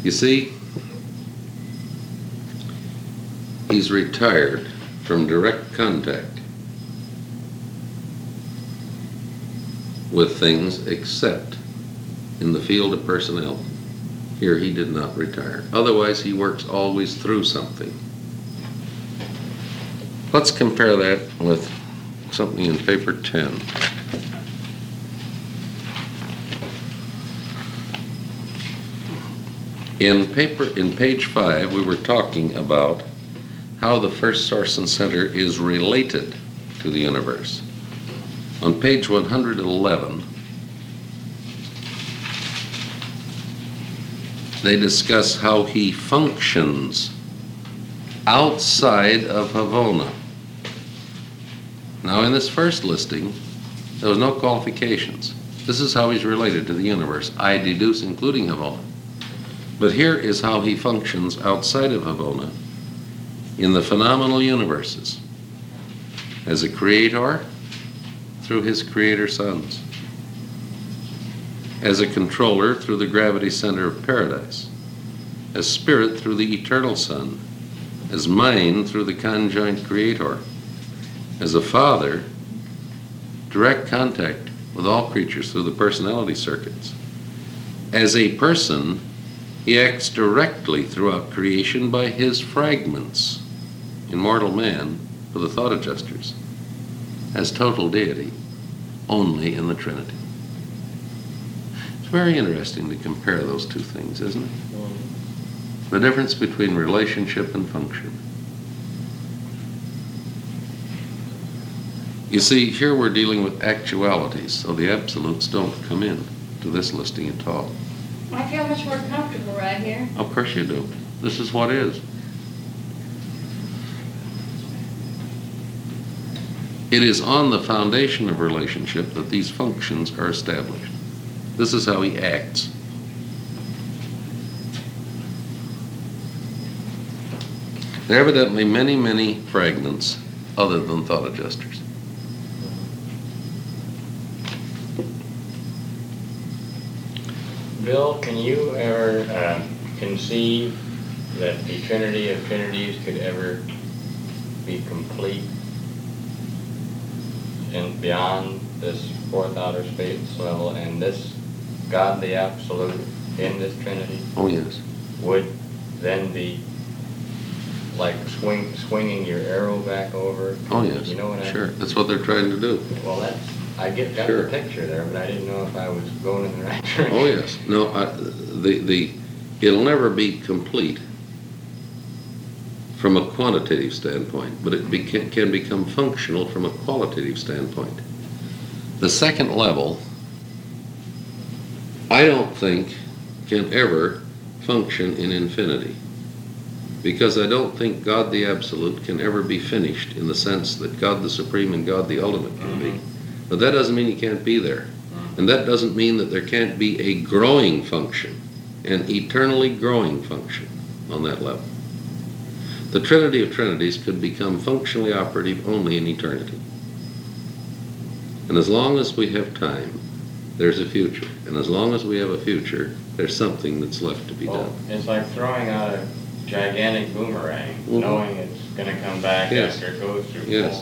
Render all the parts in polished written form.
You see, he's retired from direct contact with things except in the field of personnel. Here he did not retire. Otherwise, he works always through something. Let's compare that with something in paper 10. In page 5, we were talking about how the first source and center is related to the universe. On page 111, they discuss how he functions outside of Havona. Now, in this first listing, there was no qualifications. This is how he's related to the universe, I deduce, including Havona. But here is how he functions outside of Havona in the phenomenal universes. As a creator, through his creator sons. As a controller, through the gravity center of paradise. As spirit, through the eternal Son. As mind, through the conjoint creator. As a father, direct contact with all creatures through the personality circuits. As a person, he acts directly throughout creation by his fragments, in mortal man, for the thought adjusters, as total deity, only in the Trinity. It's very interesting to compare those two things, isn't it? The difference between relationship and function. You see, here we're dealing with actualities, so the absolutes don't come in to this listing at all. I feel much more comfortable right here. Of course you do. This is what is. It is on the foundation of relationship that these functions are established. This is how he acts. There are evidently many, many fragments other than thought adjusters. Bill, can you ever conceive that the Trinity of Trinities could ever be complete and beyond this fourth outer space level, and this God the Absolute in this Trinity? Oh, yes. Would then be like swinging your arrow back over? Oh, yes. You know what I mean? Sure. That's what they're trying to do. Well, I got Sure. the picture there, but I didn't know if I was going in the right direction. Oh, yes. No, it'll never be complete from a quantitative standpoint, but it can become functional from a qualitative standpoint. The second level, I don't think, can ever function in infinity, because I don't think God the Absolute can ever be finished in the sense that God the Supreme and God the Ultimate can be. But that doesn't mean he can't be there. And that doesn't mean that there can't be a growing function, an eternally growing function on that level. The Trinity of Trinities could become functionally operative only in eternity. And as long as we have time, there's a future. And as long as we have a future, there's something that's left to be done. It's like throwing out a gigantic boomerang, knowing it's going to come back after it goes through. Yes.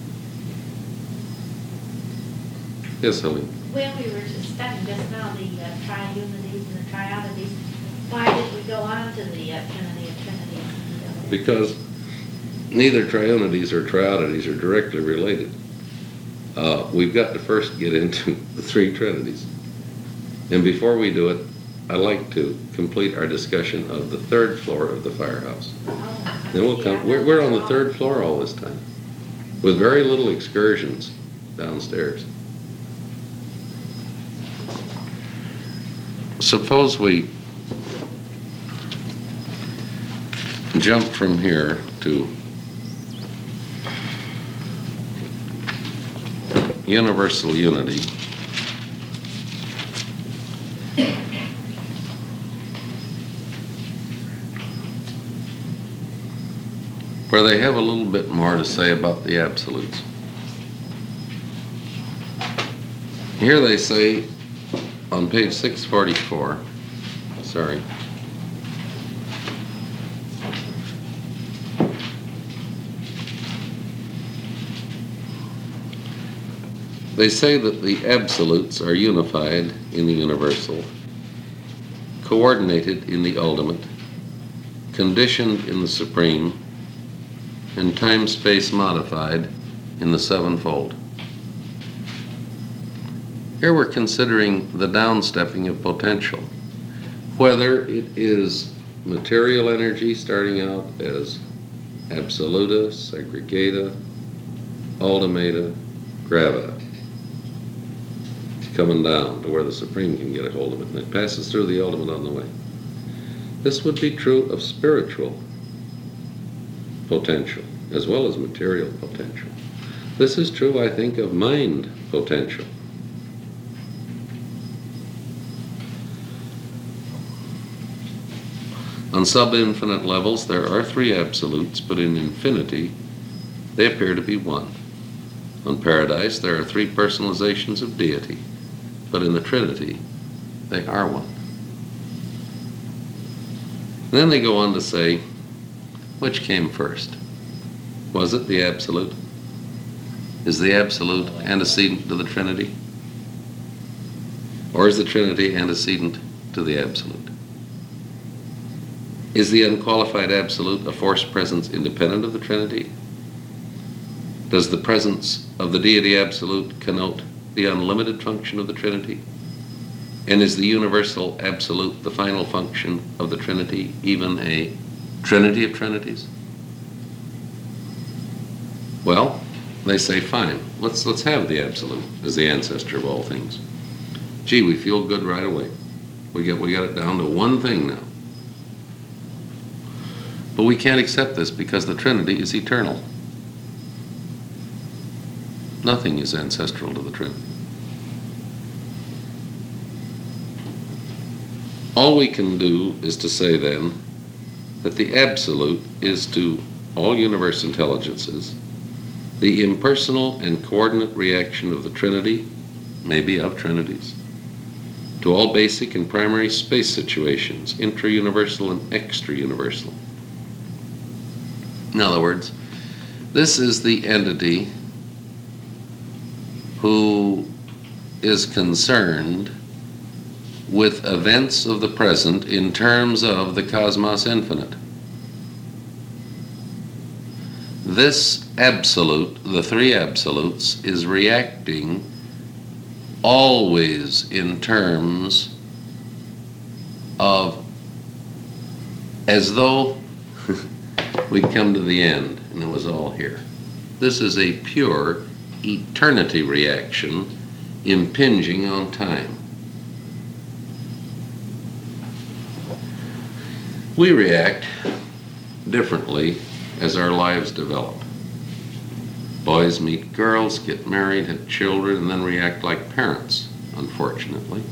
Yes, Helene. When we were discussing just now the triunities and the triodities, why did we go on to the Trinity of Trinities? Because neither triunities or triodities are directly related. We've got to first get into the three Trinities. And before we do it, I'd like to complete our discussion of the third floor of the firehouse. Then we'll come. We're on the third floor all this time, with very little excursions downstairs. Suppose we jump from here to universal unity. Where they have a little bit more to say about the absolutes. Here they say on page 644, sorry, They say that the absolutes are unified in the universal, coordinated in the ultimate, conditioned in the supreme, and time-space modified in the sevenfold. Here we're considering the downstepping of potential, whether it is material energy starting out as absoluta, segregata, ultimata, gravita, coming down to where the supreme can get a hold of it, and it passes through the ultimate on the way. This would be true of spiritual potential as well as material potential. This is true, I think, of mind potential. On sub-infinite levels, there are three absolutes, but in infinity, they appear to be one. On paradise, there are three personalizations of deity, but in the Trinity, they are one. And then they go on to say, which came first? Was it the absolute? Is the absolute antecedent to the Trinity? Or is the Trinity antecedent to the absolute? Is the unqualified absolute a force presence independent of the Trinity? Does the presence of the deity absolute connote the unlimited function of the Trinity? And is the universal absolute the final function of the Trinity, even a Trinity of Trinities? Well, they say, fine, let's have the absolute as the ancestor of all things. Gee, we feel good right away. We got it down to one thing now. But we can't accept this because the Trinity is eternal. Nothing is ancestral to the Trinity. All we can do is to say then that the absolute is to all universe intelligences the impersonal and coordinate reaction of the Trinity, maybe of Trinities, to all basic and primary space situations, intra-universal and extra-universal. In other words, this is the entity who is concerned with events of the present in terms of the cosmos infinite. This absolute, the three absolutes, is reacting always in terms of as though we'd come to the end and it was all here. This is a pure eternity reaction impinging on time. We react differently as our lives develop. Boys meet girls, get married, have children, and then react like parents, unfortunately.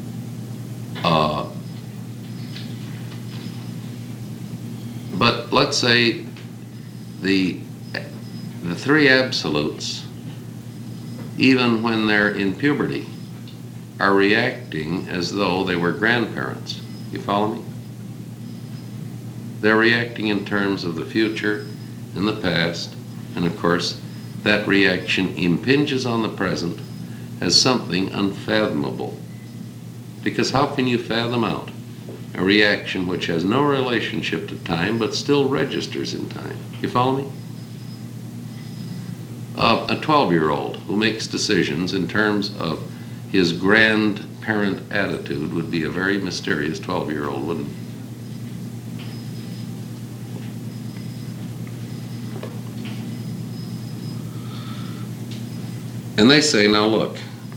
But let's say the three absolutes, even when they're in puberty, are reacting as though they were grandparents. You follow me? They're reacting in terms of the future and the past, and of course, that reaction impinges on the present as something unfathomable. Because how can you fathom out a reaction which has no relationship to time but still registers in time? You follow me? A 12-year-old who makes decisions in terms of his grandparent attitude would be a very mysterious 12-year-old, wouldn't he? And they say, now look,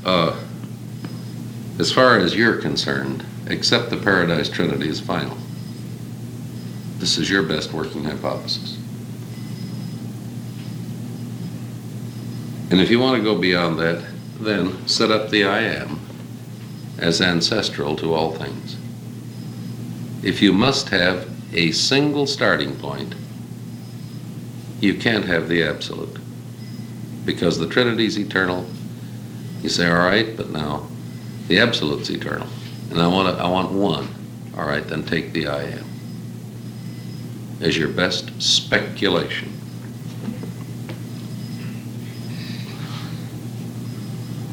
as far as you're concerned, accept the Paradise Trinity as final. This is your best working hypothesis. And if you want to go beyond that, then set up the I Am as ancestral to all things. If you must have a single starting point, you can't have the absolute. Because the Trinity's eternal, you say, all right, but now the absolute's eternal. And I want one. All right, then take the I Am as your best speculation.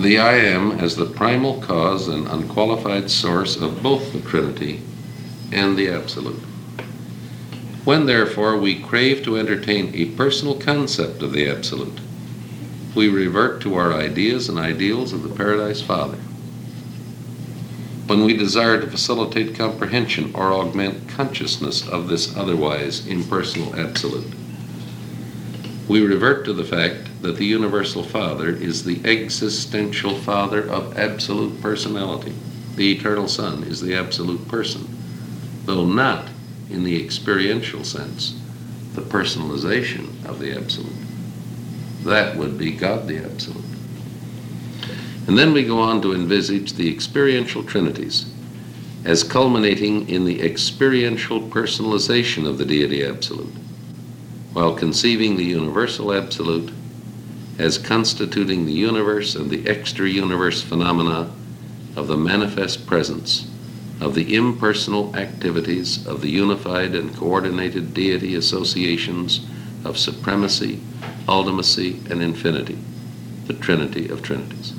the I Am as the primal cause and unqualified source of both the Trinity and the Absolute. When, therefore, we crave to entertain a personal concept of the Absolute, we revert to our ideas and ideals of the Paradise Father. When we desire to facilitate comprehension or augment consciousness of this otherwise impersonal Absolute, we revert to the fact that the Universal Father is the existential Father of absolute personality. The Eternal Son is the absolute person, though not in the experiential sense, the personalization of the Absolute. That would be God the Absolute. And then we go on to envisage the experiential trinities as culminating in the experiential personalization of the Deity Absolute, while conceiving the Universal Absolute as constituting the universe and the extra-universe phenomena of the manifest presence of the impersonal activities of the unified and coordinated deity associations of supremacy, ultimacy, and infinity, the Trinity of Trinities.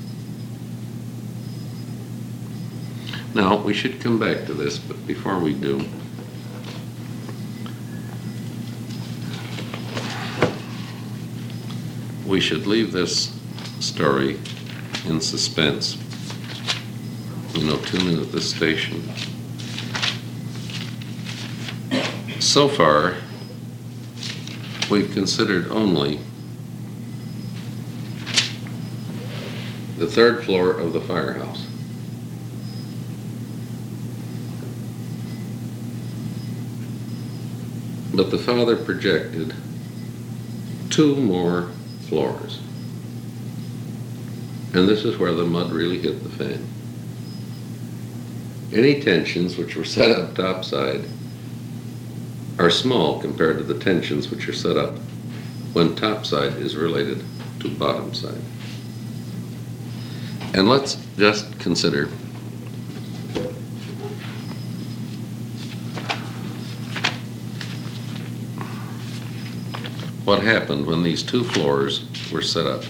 Now, we should come back to this, but before we do, we should leave this story in suspense. Tune in at this station. So far, we've considered only the third floor of the firehouse. But the Father projected 2 more floors. And this is where the mud really hit the fan. Any tensions which were set up topside are small compared to the tensions which are set up when topside is related to bottom side. And let's just consider what happened when these 2 floors were set up.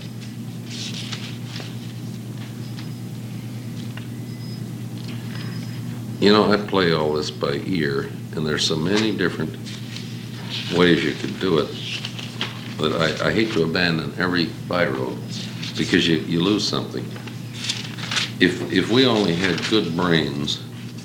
I play all this by ear, and there's so many different ways you could do it that I hate to abandon every byroad because you lose something. If we only had good brains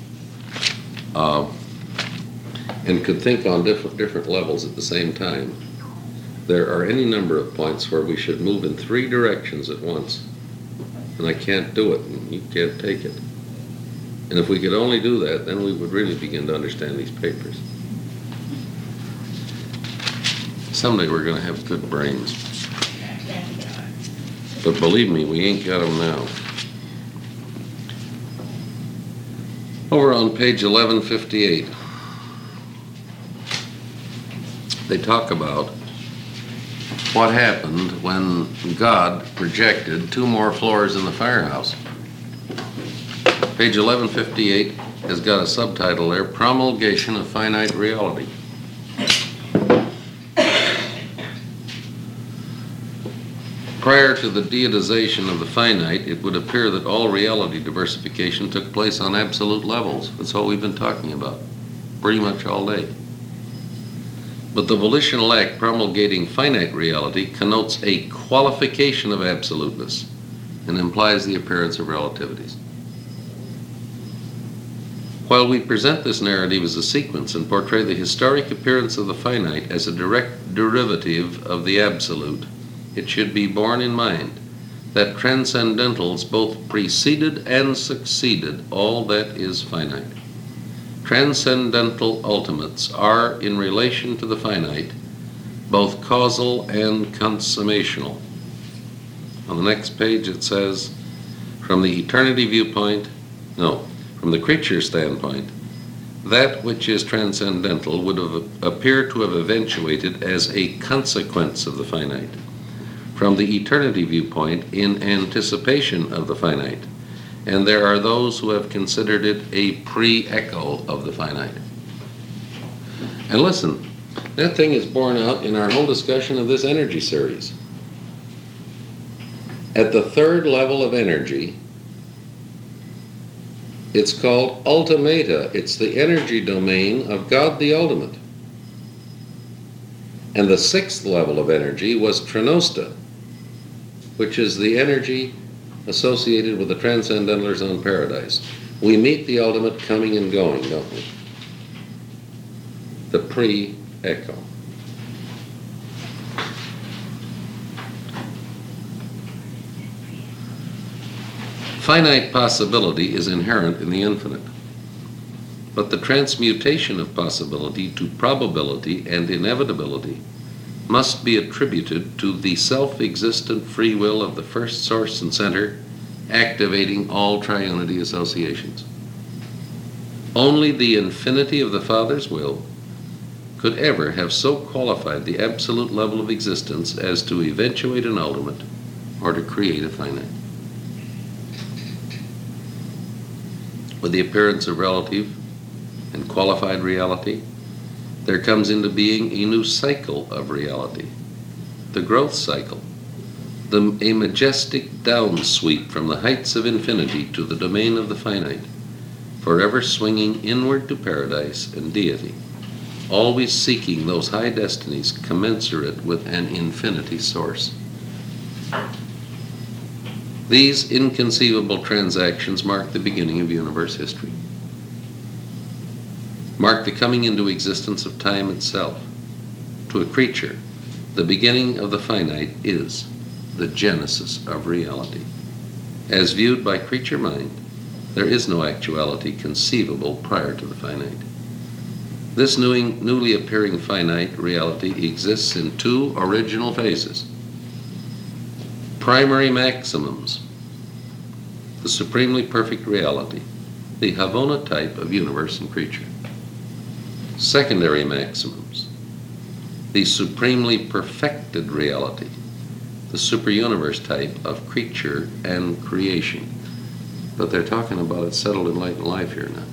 and could think on different levels at the same time, there are any number of points where we should move in 3 directions at once, and I can't do it, and you can't take it. And if we could only do that, then we would really begin to understand these papers. Someday we're going to have good brains. But believe me, we ain't got them now. Over on page 1158, they talk about what happened when God projected 2 more floors in the firehouse. Page 1158 has got a subtitle there, Promulgation of Finite Reality. Prior to the deitization of the finite, it would appear that all reality diversification took place on absolute levels. That's all we've been talking about, pretty much all day. But the volitional act promulgating finite reality connotes a qualification of absoluteness and implies the appearance of relativities. While we present this narrative as a sequence and portray the historic appearance of the finite as a direct derivative of the absolute, it should be borne in mind that transcendentals both preceded and succeeded all that is finite. Transcendental ultimates are, in relation to the finite, both causal and consummational. On the next page it says, from the creature standpoint, that which is transcendental would appear to have eventuated as a consequence of the finite. From the eternity viewpoint, in anticipation of the finite. And there are those who have considered it a pre-echo of the finite. And listen, that thing is borne out in our whole discussion of this energy series. At the third level of energy, it's called ultimata. It's the energy domain of God the Ultimate. And the sixth level of energy was Trinosta, which is the energy associated with the Transcendentals on Paradise. We meet the Ultimate coming and going, don't we? The pre-echo. Finite possibility is inherent in the infinite, but the transmutation of possibility to probability and inevitability must be attributed to the self-existent free will of the first source and center, activating all triunity associations. Only the infinity of the Father's will could ever have so qualified the absolute level of existence as to eventuate an ultimate or to create a finite. With the appearance of relative and qualified reality, there comes into being a new cycle of reality, the growth cycle, a majestic downsweep from the heights of infinity to the domain of the finite, forever swinging inward to paradise and deity, always seeking those high destinies commensurate with an infinity source. These inconceivable transactions mark the beginning of universe history, mark the coming into existence of time itself. To a creature, the beginning of the finite is the genesis of reality. As viewed by creature mind, there is no actuality conceivable prior to the finite. This newly appearing finite reality exists in two original phases. Primary maximums, the supremely perfect reality, the Havona type of universe and creature. Secondary maximums, the supremely perfected reality, the superuniverse type of creature and creation. But they're talking about it settled enlightened life here now.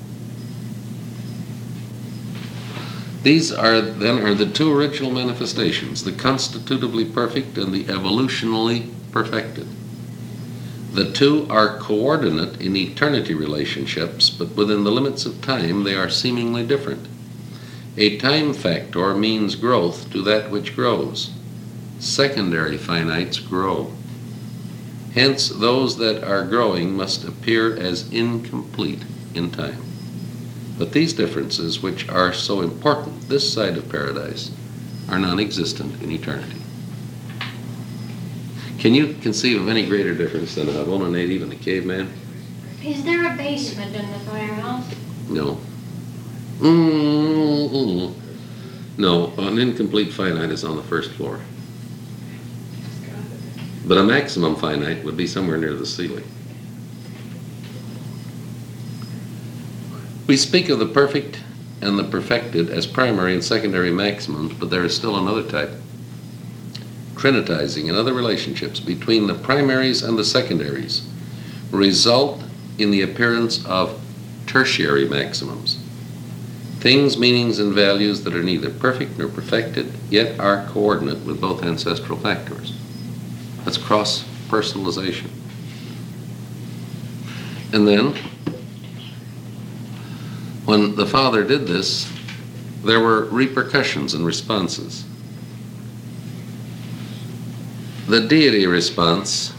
These are the two original manifestations, the constitutively perfect and the evolutionally perfected. The two are coordinate in eternity relationships, but within the limits of time they are seemingly different. A time factor means growth to that which grows. Secondary finites grow. Hence, those that are growing must appear as incomplete in time. But these differences, which are so important this side of paradise, are non-existent in eternity. Can you conceive of any greater difference than a Havona native and a caveman? Is there a basement in the firehouse? No. No, an incomplete finite is on the first floor. But a maximum finite would be somewhere near the ceiling. We speak of the perfect and the perfected as primary and secondary maximums, but there is still another type. Trinitizing and other relationships between the primaries and the secondaries result in the appearance of tertiary maximums. Things, meanings, and values that are neither perfect nor perfected, yet are coordinate with both ancestral factors. That's cross-personalization. And then, when the Father did this, there were repercussions and responses. The deity response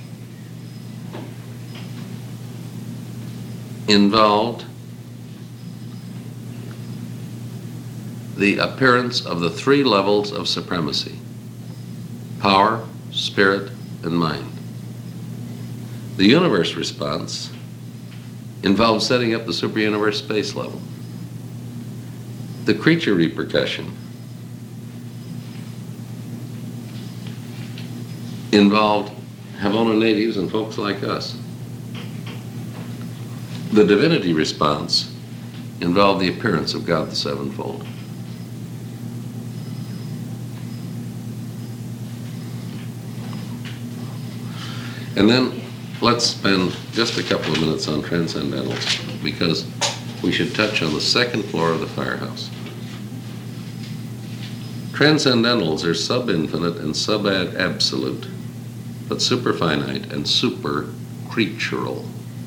involved the appearance of the three levels of supremacy: power, spirit, and mind. The universe response involved setting up the superuniverse space level. The creature repercussion involved Havona natives and folks like us. The divinity response involved the appearance of God the Sevenfold. And then let's spend just a couple of minutes on transcendentals, because we should touch on the second floor of the firehouse. Transcendentals are sub-infinite and sub-absolute. but superfinite and super-creatural.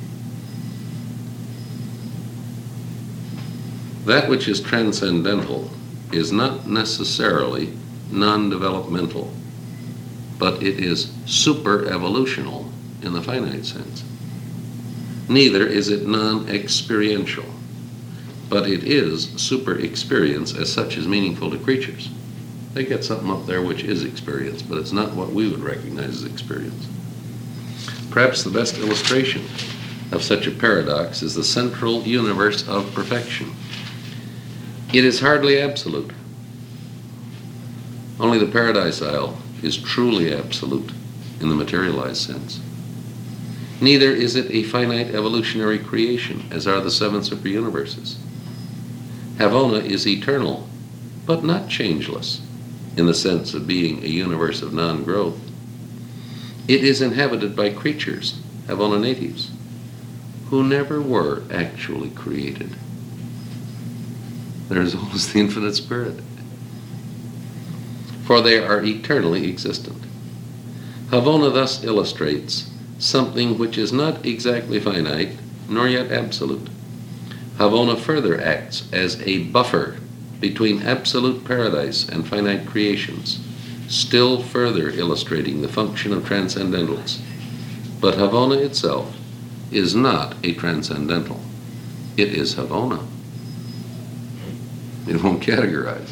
That which is transcendental is not necessarily non-developmental, but it is super-evolutional in the finite sense. Neither is it non-experiential, but it is super-experience as such is meaningful to creatures. They get something up there which is experience, but it's not what we would recognize as experience. Perhaps the best illustration of such a paradox is the central universe of perfection. It is hardly absolute. Only the Paradise Isle is truly absolute in the materialized sense. Neither is it a finite evolutionary creation, as are the seven superuniverses. Havona is eternal, but not changeless, in the sense of being a universe of non-growth. It is inhabited by creatures, Havona natives, who never were actually created. There is always the infinite spirit, for they are eternally existent. Havona thus illustrates something which is not exactly finite, nor yet absolute. Havona further acts as a buffer between absolute paradise and finite creations, still further illustrating the function of transcendentals. But Havona itself is not a transcendental. It is Havona. It won't categorize.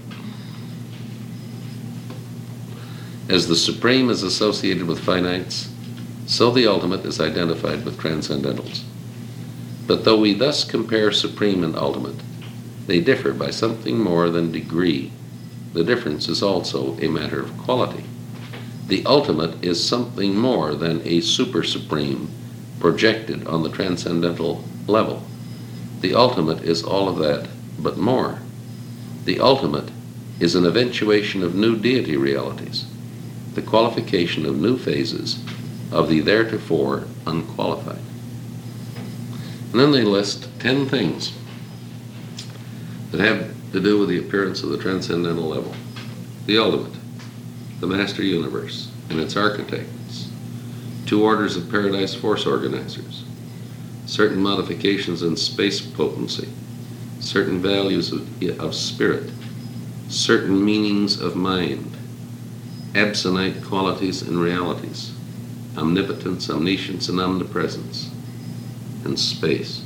As the supreme is associated with finites, so the ultimate is identified with transcendentals. But though we thus compare supreme and ultimate, they differ by something more than degree. The difference is also a matter of quality. The ultimate is something more than a super-supreme projected on the transcendental level. The ultimate is all of that, but more. The ultimate is an eventuation of new deity realities, the qualification of new phases of the theretofore unqualified. And then they list 10 things that have to do with the appearance of the transcendental level. The ultimate, the master universe and its architects, 2 orders of paradise force organizers, certain modifications in space potency, certain values of spirit, certain meanings of mind, absonite qualities and realities, omnipotence, omniscience, and omnipresence, and space.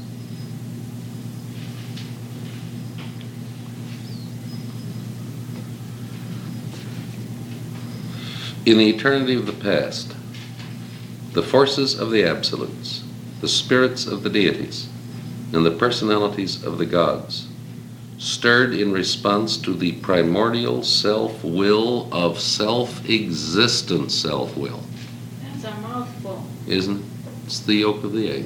In the eternity of the past, the forces of the absolutes, the spirits of the deities, and the personalities of the gods, stirred in response to the primordial self-will of self-existent self-will. That's a mouthful. Isn't it? It's the yolk of the egg.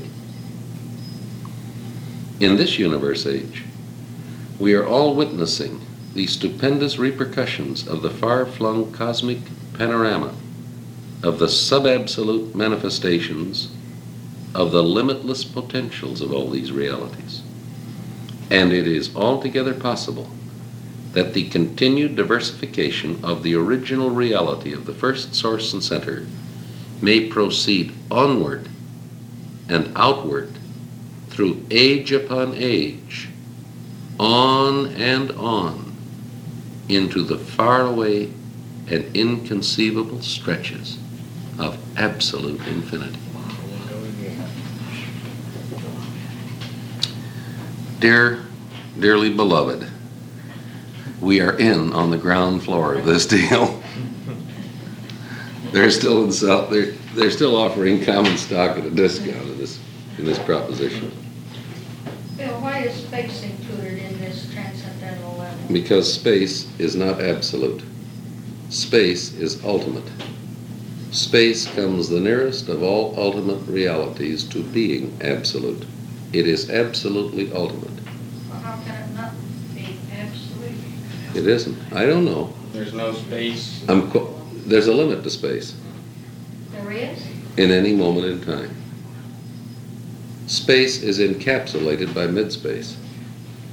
In this universe age, we are all witnessing the stupendous repercussions of the far-flung cosmic panorama, of the sub-absolute manifestations of the limitless potentials of all these realities. And it is altogether possible that the continued diversification of the original reality of the first source and center may proceed onward and outward through age upon age, on and on, into the faraway and inconceivable stretches of absolute infinity. Dearly beloved, we are in on the ground floor of this deal. They're still offering common stock at a discount in this proposition. Bill, why is space included in this transcendental level? Because space is not absolute. Space is ultimate. Space comes the nearest of all ultimate realities to being absolute. It is absolutely ultimate. Well, how can it not be absolute? It isn't. I don't know. There's no space. There's a limit to space There is? in any moment in time. Space is encapsulated by midspace.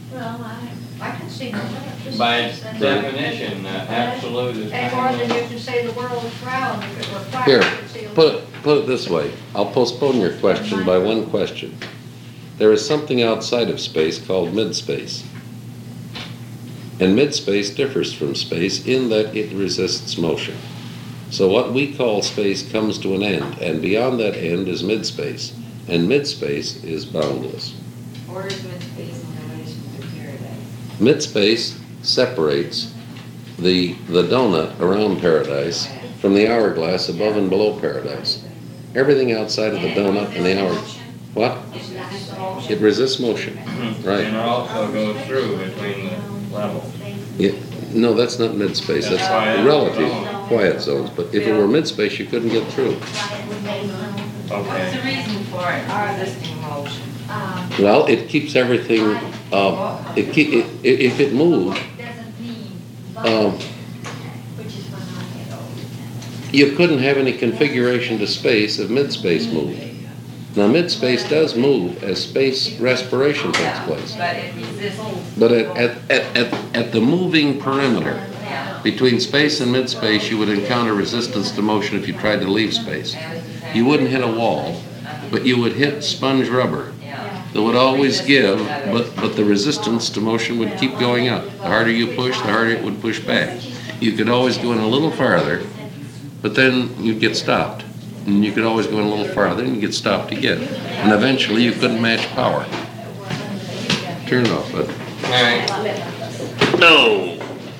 Well, I can see no limit. This By is- definition, absolute is And more than you can say the world is round, if it were flat, Here, you could see a put it this way. I'll postpone your question by one question. There is something outside of space called mid-space. And mid-space differs from space in that it resists motion. So what we call space comes to an end, and beyond that end is mid-space. And mid-space is boundless. Where is mid-space in relation to paradise? Mid-space separates the donut around paradise from the hourglass above and below paradise. Everything outside of the donut and the hour. What? It resists motion. Right. And it also goes through between the levels. Yeah, no, that's not mid-space. That's relative quiet zones. But if it were mid-space, you couldn't get through. What's the Okay. reason for it, resisting motion? Well, it keeps everything. If it moved, doesn't mean um, which is when I get old. you couldn't have any configuration to space if mid-space moved. Now, mid-space does move as space respiration takes Yeah, place. but it resists. But at the moving perimeter Yeah. between space and mid-space, you would encounter resistance to motion if you tried to leave space. You wouldn't hit a wall, but you would hit sponge rubber Yeah. that would always give, but the resistance to motion would keep going up. The harder you push, the harder it would push back. You could always go in a little farther, but then you'd get stopped. And you could always go in a little farther and you'd get stopped again. And eventually you couldn't match power. Turn it off, bud. All right. No!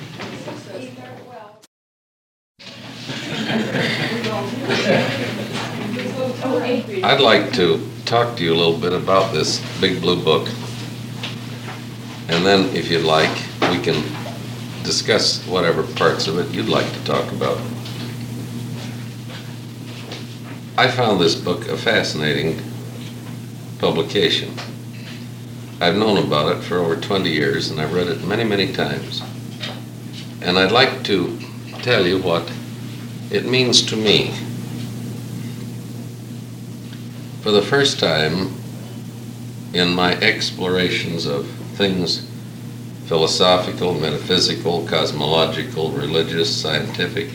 I'd like to talk to you a little bit about this Big Blue Book. And then, if you'd like, we can discuss whatever parts of it you'd like to talk about. I found this book a fascinating publication. I've known about it for over 20 years, and I've read it many, many times. And I'd like to tell you what it means to me. For the first time in my explorations of things philosophical, metaphysical, cosmological, religious, scientific,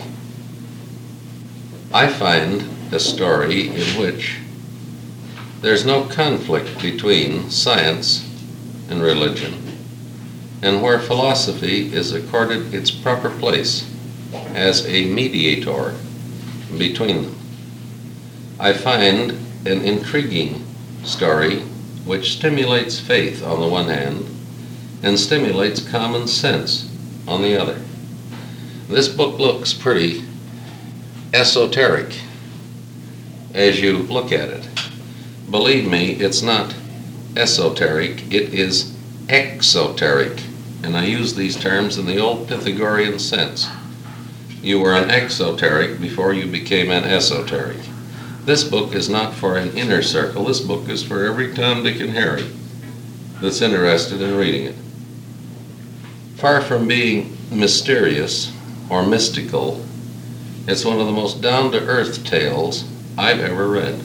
I find a story in which there's no conflict between science and religion, and where philosophy is accorded its proper place as a mediator between them. I find an intriguing story which stimulates faith on the one hand and stimulates common sense on the other. This book looks pretty esoteric as you look at it. Believe me, it's not esoteric, it is exoteric. And I use these terms in the old Pythagorean sense. You were an exoteric before you became an esoteric. This book is not for an inner circle. This book is for every Tom, Dick, and Harry that's interested in reading it. Far from being mysterious or mystical, it's one of the most down-to-earth tales I've ever read.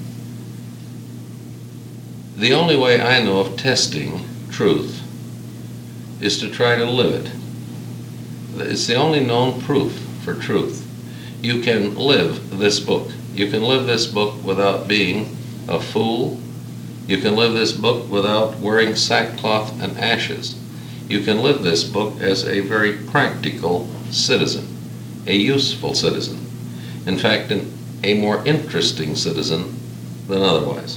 The only way I know of testing truth is to try to live it. It's the only known proof for truth. You can live this book. You can live this book without being a fool. You can live this book without wearing sackcloth and ashes. You can live this book as a very practical citizen, a useful citizen. In fact, a more interesting citizen than otherwise.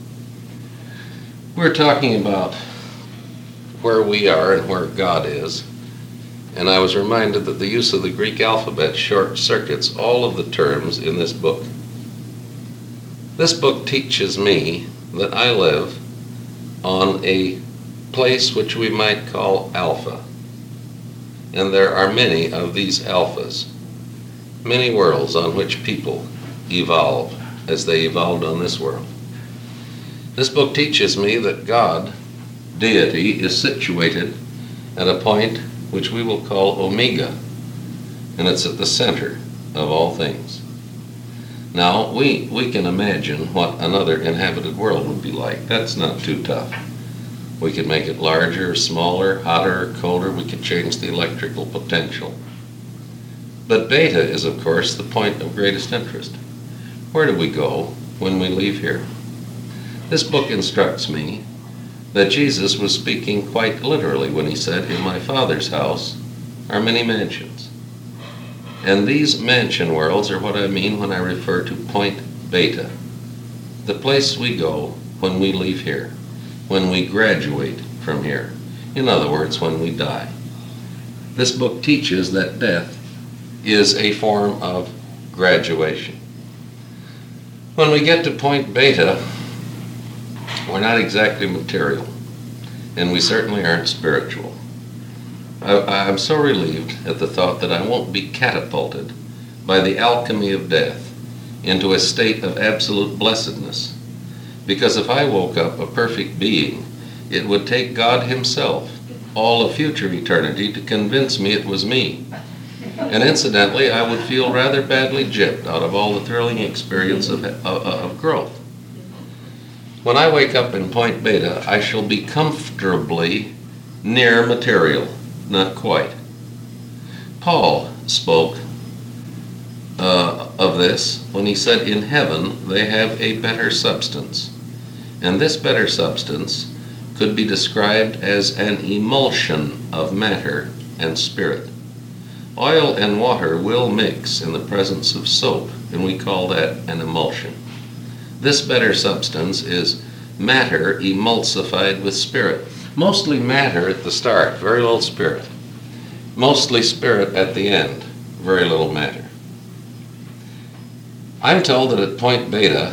We're talking about where we are and where God is, and I was reminded that the use of the Greek alphabet short circuits all of the terms in this book. This book teaches me that I live on a place which we might call alpha. And there are many of these alphas, many worlds on which people evolve as they evolved on this world. This book teaches me that God, deity, is situated at a point which we will call Omega, and it's at the center of all things. Now, we can imagine what another inhabited world would be like. That's not too tough. We could make it larger, smaller, hotter, or colder. We could change the electrical potential. But beta is, of course, the point of greatest interest. Where do we go when we leave here? This book instructs me that Jesus was speaking quite literally when he said, "In my Father's house are many mansions." And these mansion worlds are what I mean when I refer to point beta, the place we go when we leave here, when we graduate from here. In other words, when we die. This book teaches that death is a form of graduation. When we get to point beta, we're not exactly material, and we certainly aren't spiritual. I'm so relieved at the thought that I won't be catapulted by the alchemy of death into a state of absolute blessedness, because if I woke up a perfect being, it would take God himself all of future eternity to convince me it was me. And incidentally, I would feel rather badly gypped out of all the thrilling experience of growth. When I wake up in point beta, I shall be comfortably near material, not quite. Paul spoke of this when he said, "In heaven they have a better substance." And this better substance could be described as an emulsion of matter and spirit. Oil and water will mix in the presence of soap, and we call that an emulsion. This better substance is matter emulsified with spirit. Mostly matter at the start, very little spirit. Mostly spirit at the end, very little matter. I'm told that at point beta,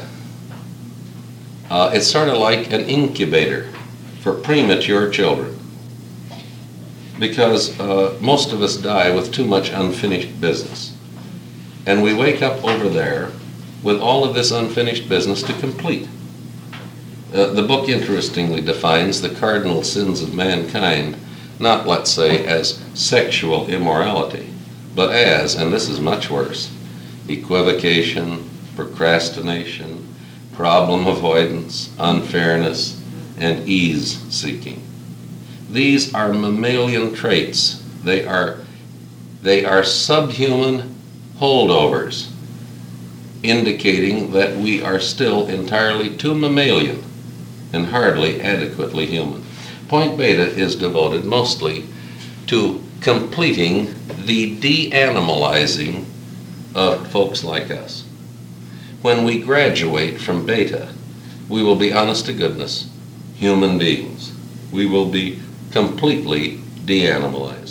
it's sort of like an incubator for premature children, because most of us die with too much unfinished business. And we wake up over there with all of this unfinished business to complete. The book interestingly defines the cardinal sins of mankind, not, let's say, as sexual immorality, but as, and this is much worse, equivocation, procrastination, problem avoidance, unfairness, and ease-seeking. These are mammalian traits. They are subhuman holdovers, indicating that we are still entirely too mammalian and hardly adequately human. Point beta is devoted mostly to completing the de-animalizing of folks like us. When we graduate from beta, we will be, honest to goodness, human beings. We will be completely de-animalized.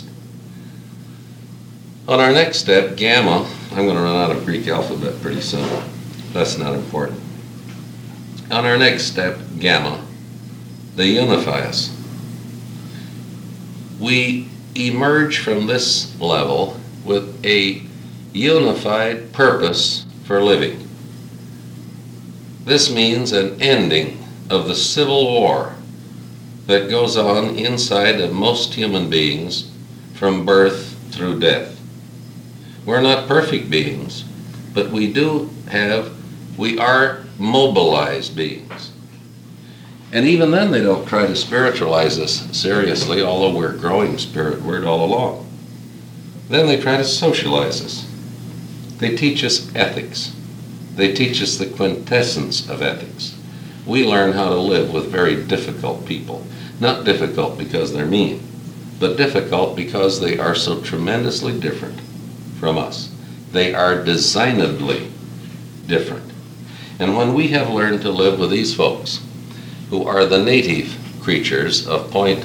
On our next step, gamma, I'm going to run out of Greek alphabet pretty soon. That's not important. On our next step, gamma, they unify us. We emerge from this level with a unified purpose for living. This means an ending of the civil war that goes on inside of most human beings from birth through death. We're not perfect beings, but we are mobilized beings. And even then they don't try to spiritualize us seriously, although we're growing spiritward all along. Then they try to socialize us. They teach us ethics. They teach us the quintessence of ethics. We learn how to live with very difficult people. Not difficult because they're mean, but difficult because they are so tremendously different from us. They are designedly different. And when we have learned to live with these folks, who are the native creatures of point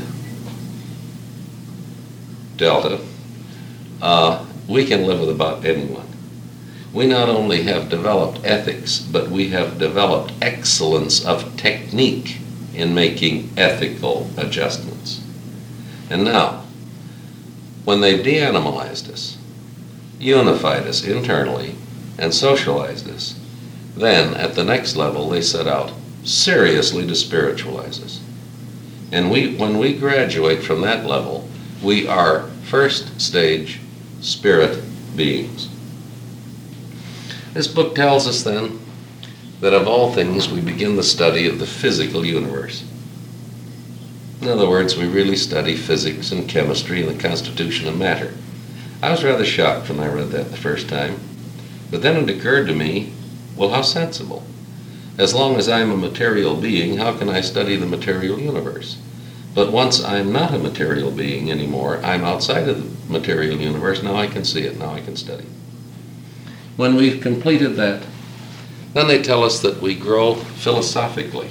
delta, we can live with about anyone. We not only have developed ethics, but we have developed excellence of technique in making ethical adjustments. And now, when they've de-animalized us, unified us internally, and socialized us, then at the next level they set out seriously to spiritualize us. And when we graduate from that level, we are first stage spirit beings. This book tells us then that of all things we begin the study of the physical universe. In other words, we really study physics and chemistry and the constitution of matter. I was rather shocked when I read that the first time, but then it occurred to me, well, how sensible. As long as I'm a material being, how can I study the material universe? But once I'm not a material being anymore, I'm outside of the material universe, now I can see it, now I can study. When we've completed that, then they tell us that we grow philosophically.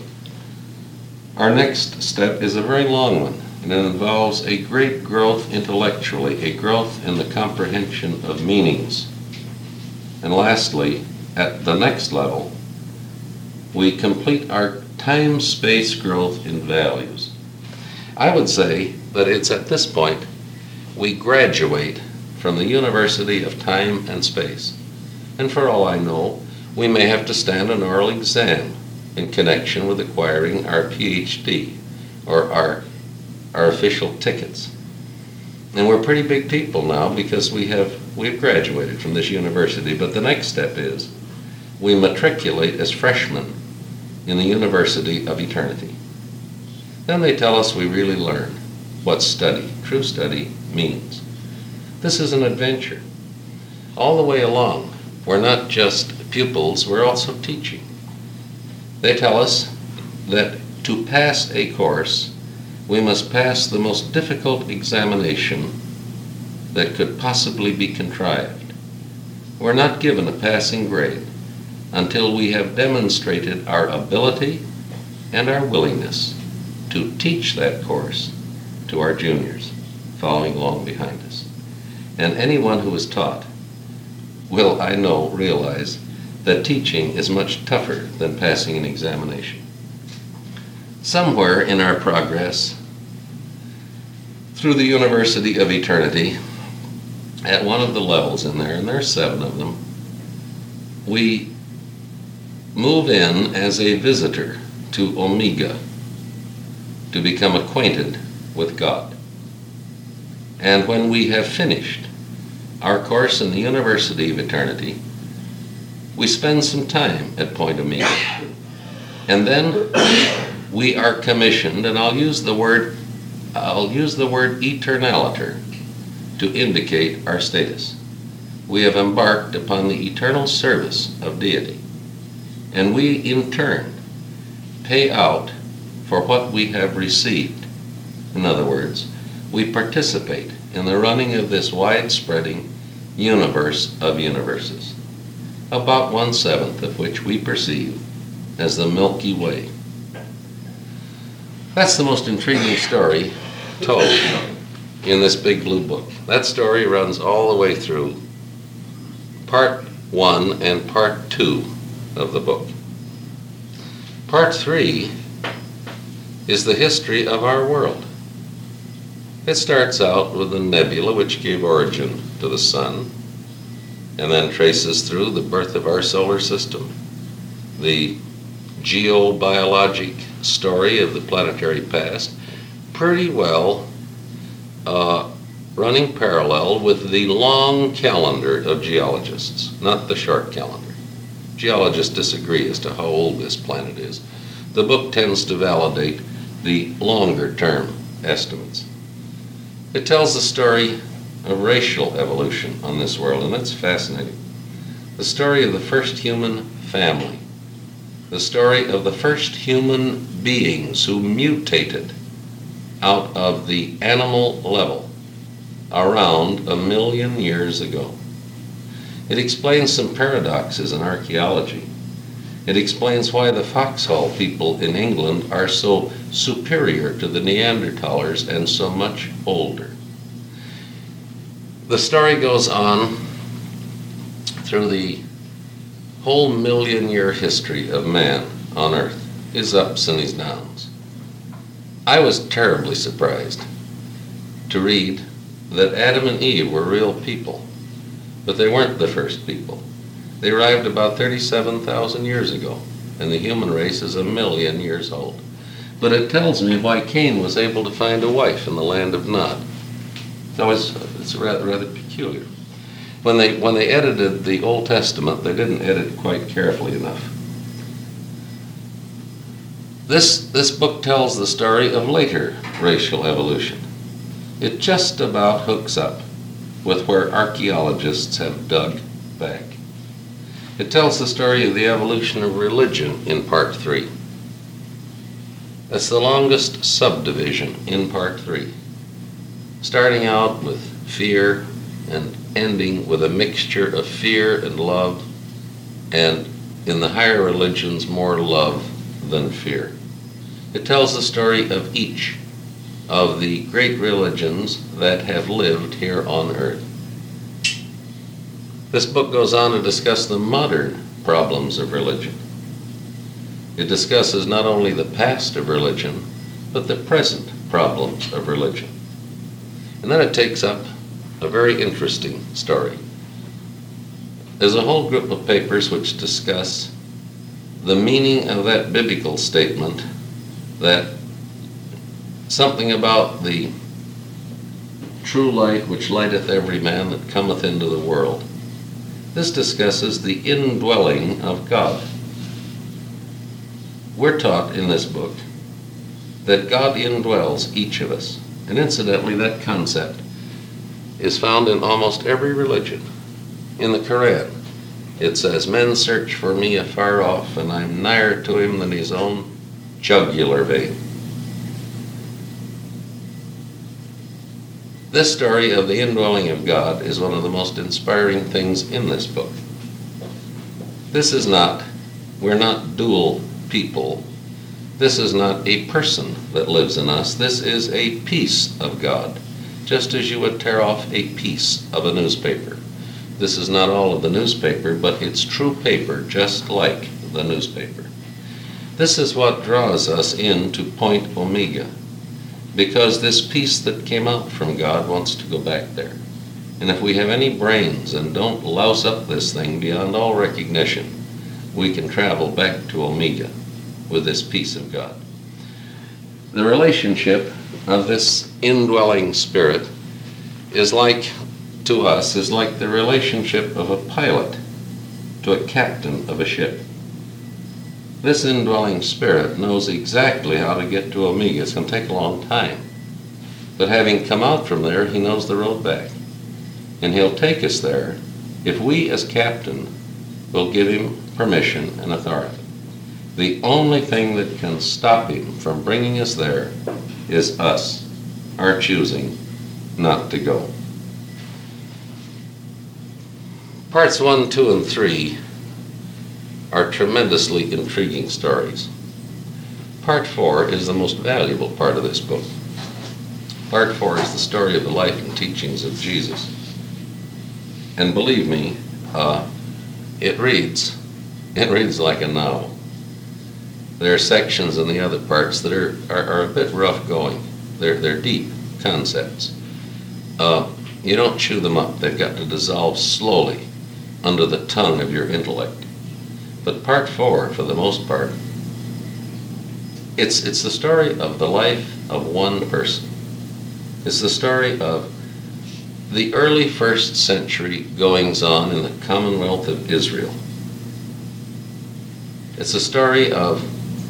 Our next step is a very long one, and it involves a great growth intellectually, a growth in the comprehension of meanings. And lastly, at the next level, we complete our time-space growth in values. I would say that it's at this point we graduate from the University of Time and Space. And for all I know, we may have to stand an oral exam in connection with acquiring our PhD or our official tickets. And we're pretty big people now because we've graduated from this university, but the next step is we matriculate as freshmen in the University of Eternity. Then they tell us we really learn what study, true study, means. This is an adventure. All the way along, we're not just pupils, we're also teaching. They tell us that to pass a course, we must pass the most difficult examination that could possibly be contrived. We're not given a passing grade until we have demonstrated our ability and our willingness to teach that course to our juniors following along behind us. And anyone who is taught will, I know, realize that teaching is much tougher than passing an examination. Somewhere in our progress through the University of Eternity, at one of the levels in there, and there are 7 of them, we move in as a visitor to Omega to become acquainted with God. And when we have finished our course in the University of Eternity, we spend some time at Point Omega. And then we are commissioned, and I'll use the word eternaliter to indicate our status. We have embarked upon the eternal service of deity, and we in turn pay out for what we have received. In other words, we participate in the running of this wide-spreading universe of universes, about 1/7 of which we perceive as the Milky Way. That's the most intriguing story told in this big blue book. That story runs all the way through part 1 and part 2 of the book. Part 3 is the history of our world. It starts out with the nebula which gave origin to the sun, and then traces through the birth of our solar system, the geobiologic story of the planetary past, pretty well running parallel with the long calendar of geologists, not the short calendar. Geologists disagree as to how old this planet is. The book tends to validate the longer term estimates. It tells the story of racial evolution on this world, and that's fascinating. The story of the first human family, the story of the first human beings who mutated out of the animal level around 1 million years ago. It explains some paradoxes in archaeology. It explains why the Foxhall people in England are so superior to the Neanderthals and so much older. The story goes on through the whole 1 million-year history of man on Earth, his ups and his downs. I was terribly surprised to read that Adam and Eve were real people, but they weren't the first people. They arrived about 37,000 years ago, and the human race is 1 million years old. But it tells me why Cain was able to find a wife in the land of Nod. So it's rather peculiar. When they edited the Old Testament, they didn't edit quite carefully enough. This book tells the story of later racial evolution. It just about hooks up with where archaeologists have dug back. It tells the story of the evolution of religion in Part 3. That's the longest subdivision in Part 3, starting out with fear and ending with a mixture of fear and love, and in the higher religions, more love than fear. It tells the story of each of the great religions that have lived here on earth. This book goes on to discuss the modern problems of religion. It discusses not only the past of religion, but the present problems of religion. And then it takes up a very interesting story. There's a whole group of papers which discuss the meaning of that biblical statement that something about the true light which lighteth every man that cometh into the world. This discusses the indwelling of God. We're taught in this book that God indwells each of us. And incidentally, that concept is found in almost every religion. In the Quran, it says, "Men search for me afar off, and I'm nigher to him than his own jugular vein." This story of the indwelling of God is one of the most inspiring things in this book. We're not dual people. This is not a person that lives in us. This is a piece of God, just as you would tear off a piece of a newspaper. This is not all of the newspaper, but it's true paper, just like the newspaper. This is what draws us into Point Omega, because this piece that came out from God wants to go back there. And if we have any brains and don't louse up this thing beyond all recognition, we can travel back to Omega with this piece of God. The relationship of this indwelling spirit is like the relationship of a pilot to a captain of a ship. This indwelling spirit knows exactly how to get to Omega. It's going to take a long time. But having come out from there, he knows the road back. And he'll take us there if we as captain will give him permission and authority. The only thing that can stop him from bringing us there is us, our choosing not to go. Parts 1, 2, and 3 are tremendously intriguing stories. Part 4 is the most valuable part of this book. Part 4 is the story of the life and teachings of Jesus. And believe me, it reads like a novel. There are sections in the other parts that are a bit rough going. They're deep concepts. You don't chew them up. They've got to dissolve slowly under the tongue of your intellect. But part 4, for the most part, it's the story of the life of one person. It's the story of the early 1st century goings-on in the Commonwealth of Israel. It's a story of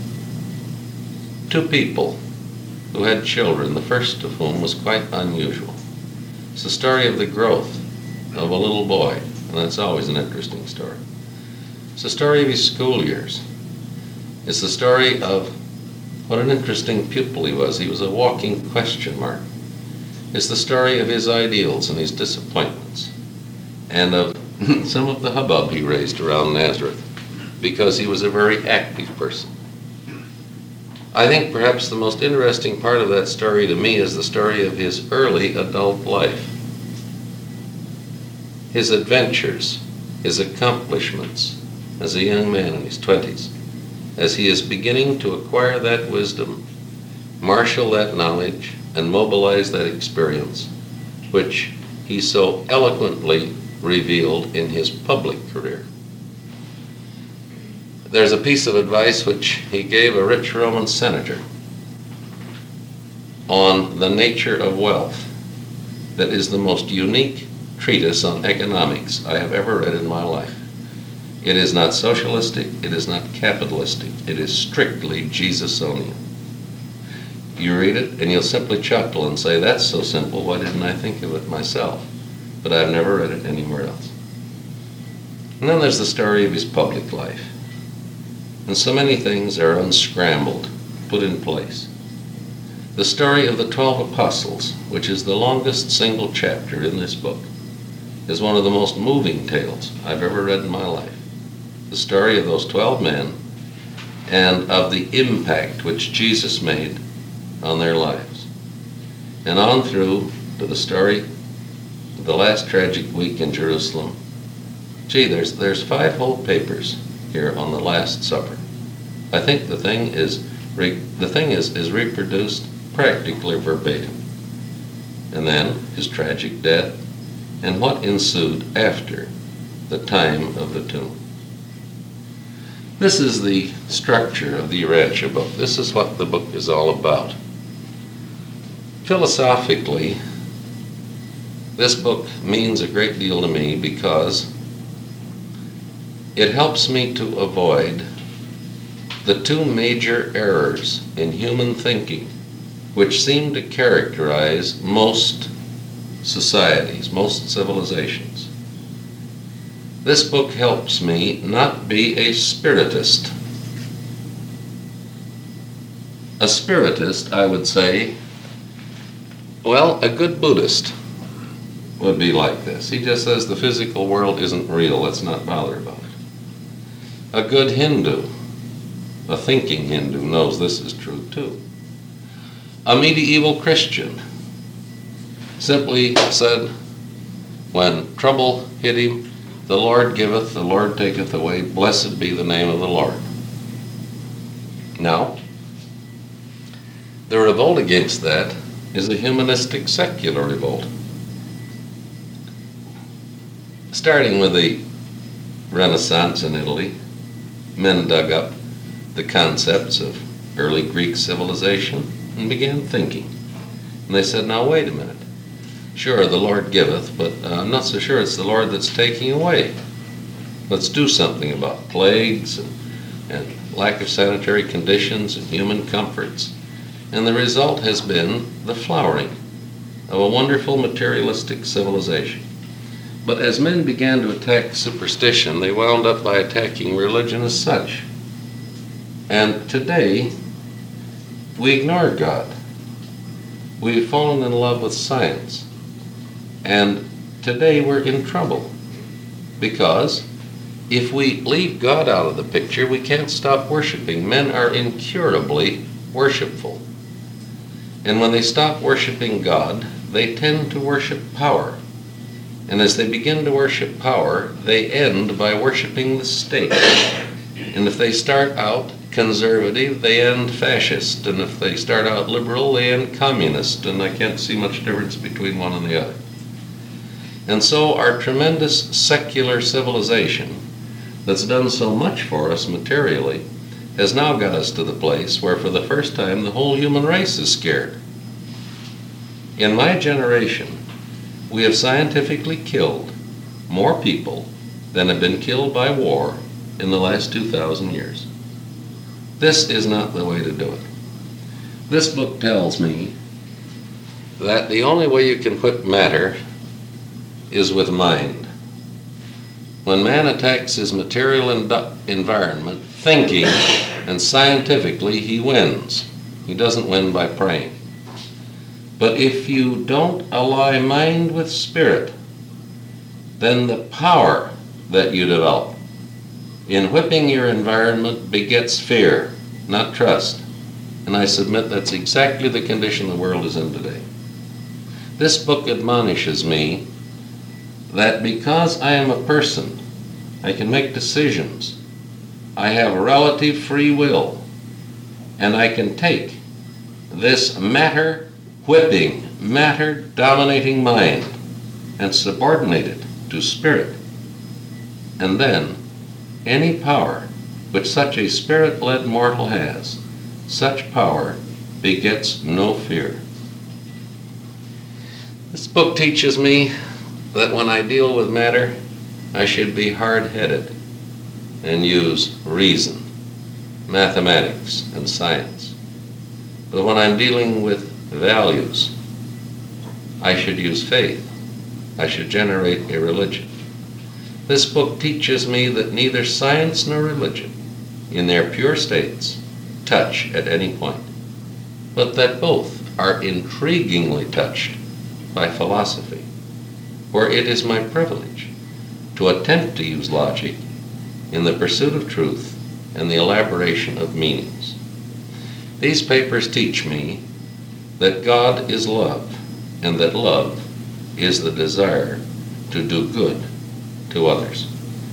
2 people who had children, the first of whom was quite unusual. It's the story of the growth of a little boy, and that's always an interesting story. It's the story of his school years. It's the story of what an interesting pupil he was. He was a walking question mark. It's the story of his ideals and his disappointments, and of some of the hubbub he raised around Nazareth, because he was a very active person. I think perhaps the most interesting part of that story to me is the story of his early adult life. His adventures, his accomplishments as a young man in his 20s, as he is beginning to acquire that wisdom, marshal that knowledge, and mobilize that experience, which he so eloquently revealed in his public career. There's a piece of advice which he gave a rich Roman senator on the nature of wealth that is the most unique treatise on economics I have ever read in my life. It is not socialistic, it is not capitalistic, it is strictly Jesusonian. You read it and you'll simply chuckle and say, that's so simple, why didn't I think of it myself? But I've never read it anywhere else. And then there's the story of his public life. And so many things are unscrambled, put in place. The story of the 12 apostles, which is the longest single chapter in this book, is one of the most moving tales I've ever read in my life. The story of those 12 men and of the impact which Jesus made on their lives. And on through to the story of the last tragic week in Jerusalem. Gee, there's 5 whole papers here on the Last Supper. I think the thing is reproduced practically verbatim. And then his tragic death and what ensued after the time of the tomb. This is the structure of the Urantia book. This is what the book is all about. Philosophically, this book means a great deal to me because it helps me to avoid the 2 major errors in human thinking which seem to characterize most societies, most civilizations. This book helps me not be a spiritist. A spiritist, I would say, well, a good Buddhist would be like this. He just says the physical world isn't real, let's not bother about it. A good Hindu, a thinking Hindu, knows this is true too. A medieval Christian simply said, when trouble hit him, the Lord giveth, the Lord taketh away, blessed be the name of the Lord. Now, the revolt against that is a humanistic secular revolt. Starting with the Renaissance in Italy, men dug up the concepts of early Greek civilization and began thinking. And they said, now wait a minute. Sure, the Lord giveth, but I'm not so sure it's the Lord that's taking away. Let's do something about plagues and lack of sanitary conditions and human comforts. And the result has been the flowering of a wonderful materialistic civilization. But as men began to attack superstition, they wound up by attacking religion as such. And today, we ignore God. We've fallen in love with science. And today we're in trouble. Because if we leave God out of the picture, we can't stop worshiping. Men are incurably worshipful. And when they stop worshiping God, they tend to worship power. And as they begin to worship power, they end by worshiping the state. And if they start out conservative, they end fascist. And if they start out liberal, they end communist. And I can't see much difference between one and the other. And so our tremendous secular civilization that's done so much for us materially has now got us to the place where for the first time the whole human race is scared. In my generation, we have scientifically killed more people than have been killed by war in the last 2,000 years. This is not the way to do it. This book tells me that the only way you can put matter is with mind. When man attacks his material environment, thinking and scientifically, he wins. He doesn't win by praying. But if you don't ally mind with spirit, then the power that you develop in whipping your environment begets fear, not trust. And I submit that's exactly the condition the world is in today. This book admonishes me that because I am a person, I can make decisions. I have relative free will, and I can take this matter-whipping, matter-dominating mind and subordinate it to spirit. And then, any power which such a spirit-led mortal has, such power begets no fear. This book teaches me that when I deal with matter, I should be hard-headed. and use reason, mathematics, and science. But when I'm dealing with values, I should use faith. I should generate a religion. This book teaches me that neither science nor religion, in their pure states, touch at any point, but that both are intriguingly touched by philosophy, where it is my privilege to attempt to use logic in the pursuit of truth and the elaboration of meanings. These papers teach me that God is love, and that love is the desire to do good to others.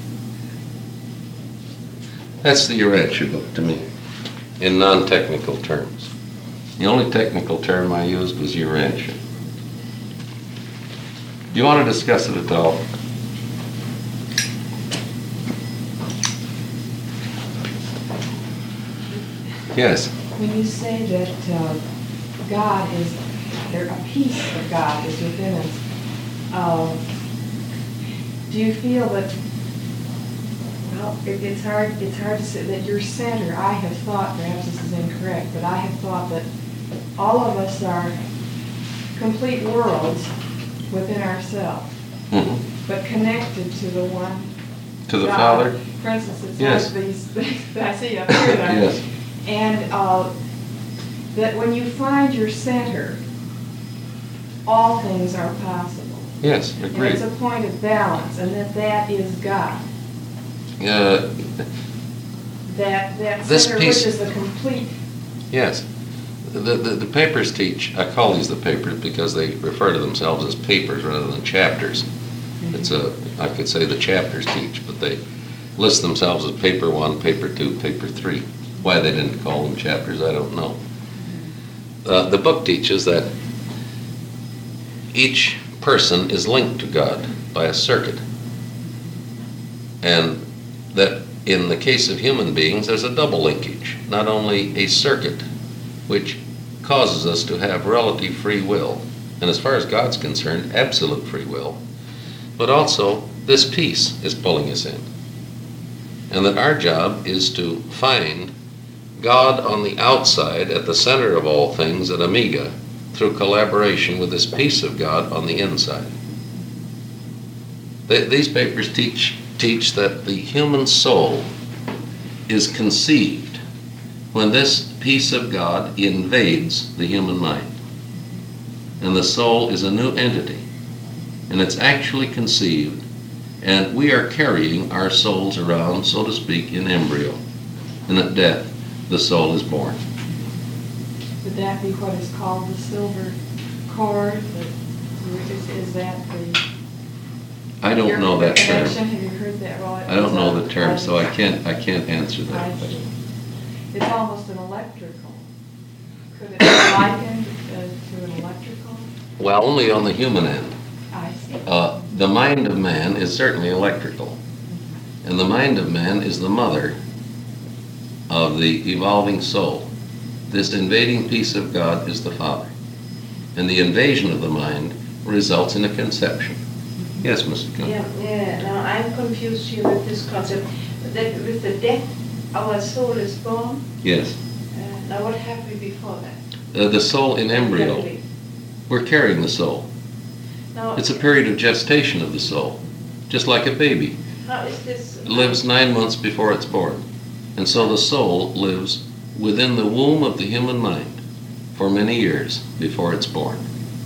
That's the Urantia book to me, in non-technical terms. The only technical term I used was Urantia. Do you want to discuss it at all? Yes. When you say that God is, a piece of God is within us, do you feel that, well, it's hard to say that your center, I have thought, perhaps this is incorrect, but I have thought that all of us are complete worlds within ourselves, but connected to the one. To the God. Father? For instance, it's Yes. like these things that I see up here. Yes. And that when you find your center, all things are possible. Yes, And agreed. it's a point of balance, and that is God. That This center, piece- which is the complete. Yes. The papers teach, I call these the papers because they refer to themselves as papers rather than chapters. It's I could say the chapters teach, but they list themselves as paper 1, paper 2, paper 3. Why they didn't call them chapters, I don't know. The book teaches that each person is linked to God by a circuit. And that in the case of human beings, there's a double linkage, not only a circuit, which causes us to have relative free will, and as far as God's concerned, absolute free will, but also this piece is pulling us in. And that our job is to find God on the outside at the center of all things at Omega through collaboration with this piece of God on the inside. These papers teach that the human soul is conceived when this piece of God invades the human mind. And the soul is a new entity, and it's actually conceived, and we are carrying our souls around, so to speak, in embryo. And at death, the soul is born. Would that be what is called the silver cord? Is that the? I don't know that term. Connection? Have you heard that? Well, I don't know the term, so I can't answer that. I see. It's almost an electrical. Could it be likened to an electrical? Well, only on the human end. I see. The mind of man is certainly electrical. And the mind of man is the mother of the evolving soul. This invading piece of God is the Father. And the invasion of the mind results in a conception. Yes, Mr. Kuhn? Yeah, now I'm confused here with this concept, that with the death, our soul is born. Yes. Now what happened before that? The soul in embryo. Exactly. We're carrying the soul. Now, It's a period of gestation of the soul, just like a baby. how is this? It lives 9 months before it's born. And so the soul lives within the womb of the human mind for many years before it's born.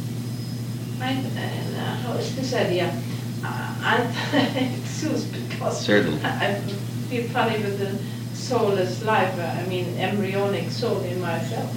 How is this idea? Excuse, because Certainly. I feel funny with the soulless life. I mean, embryonic soul in myself.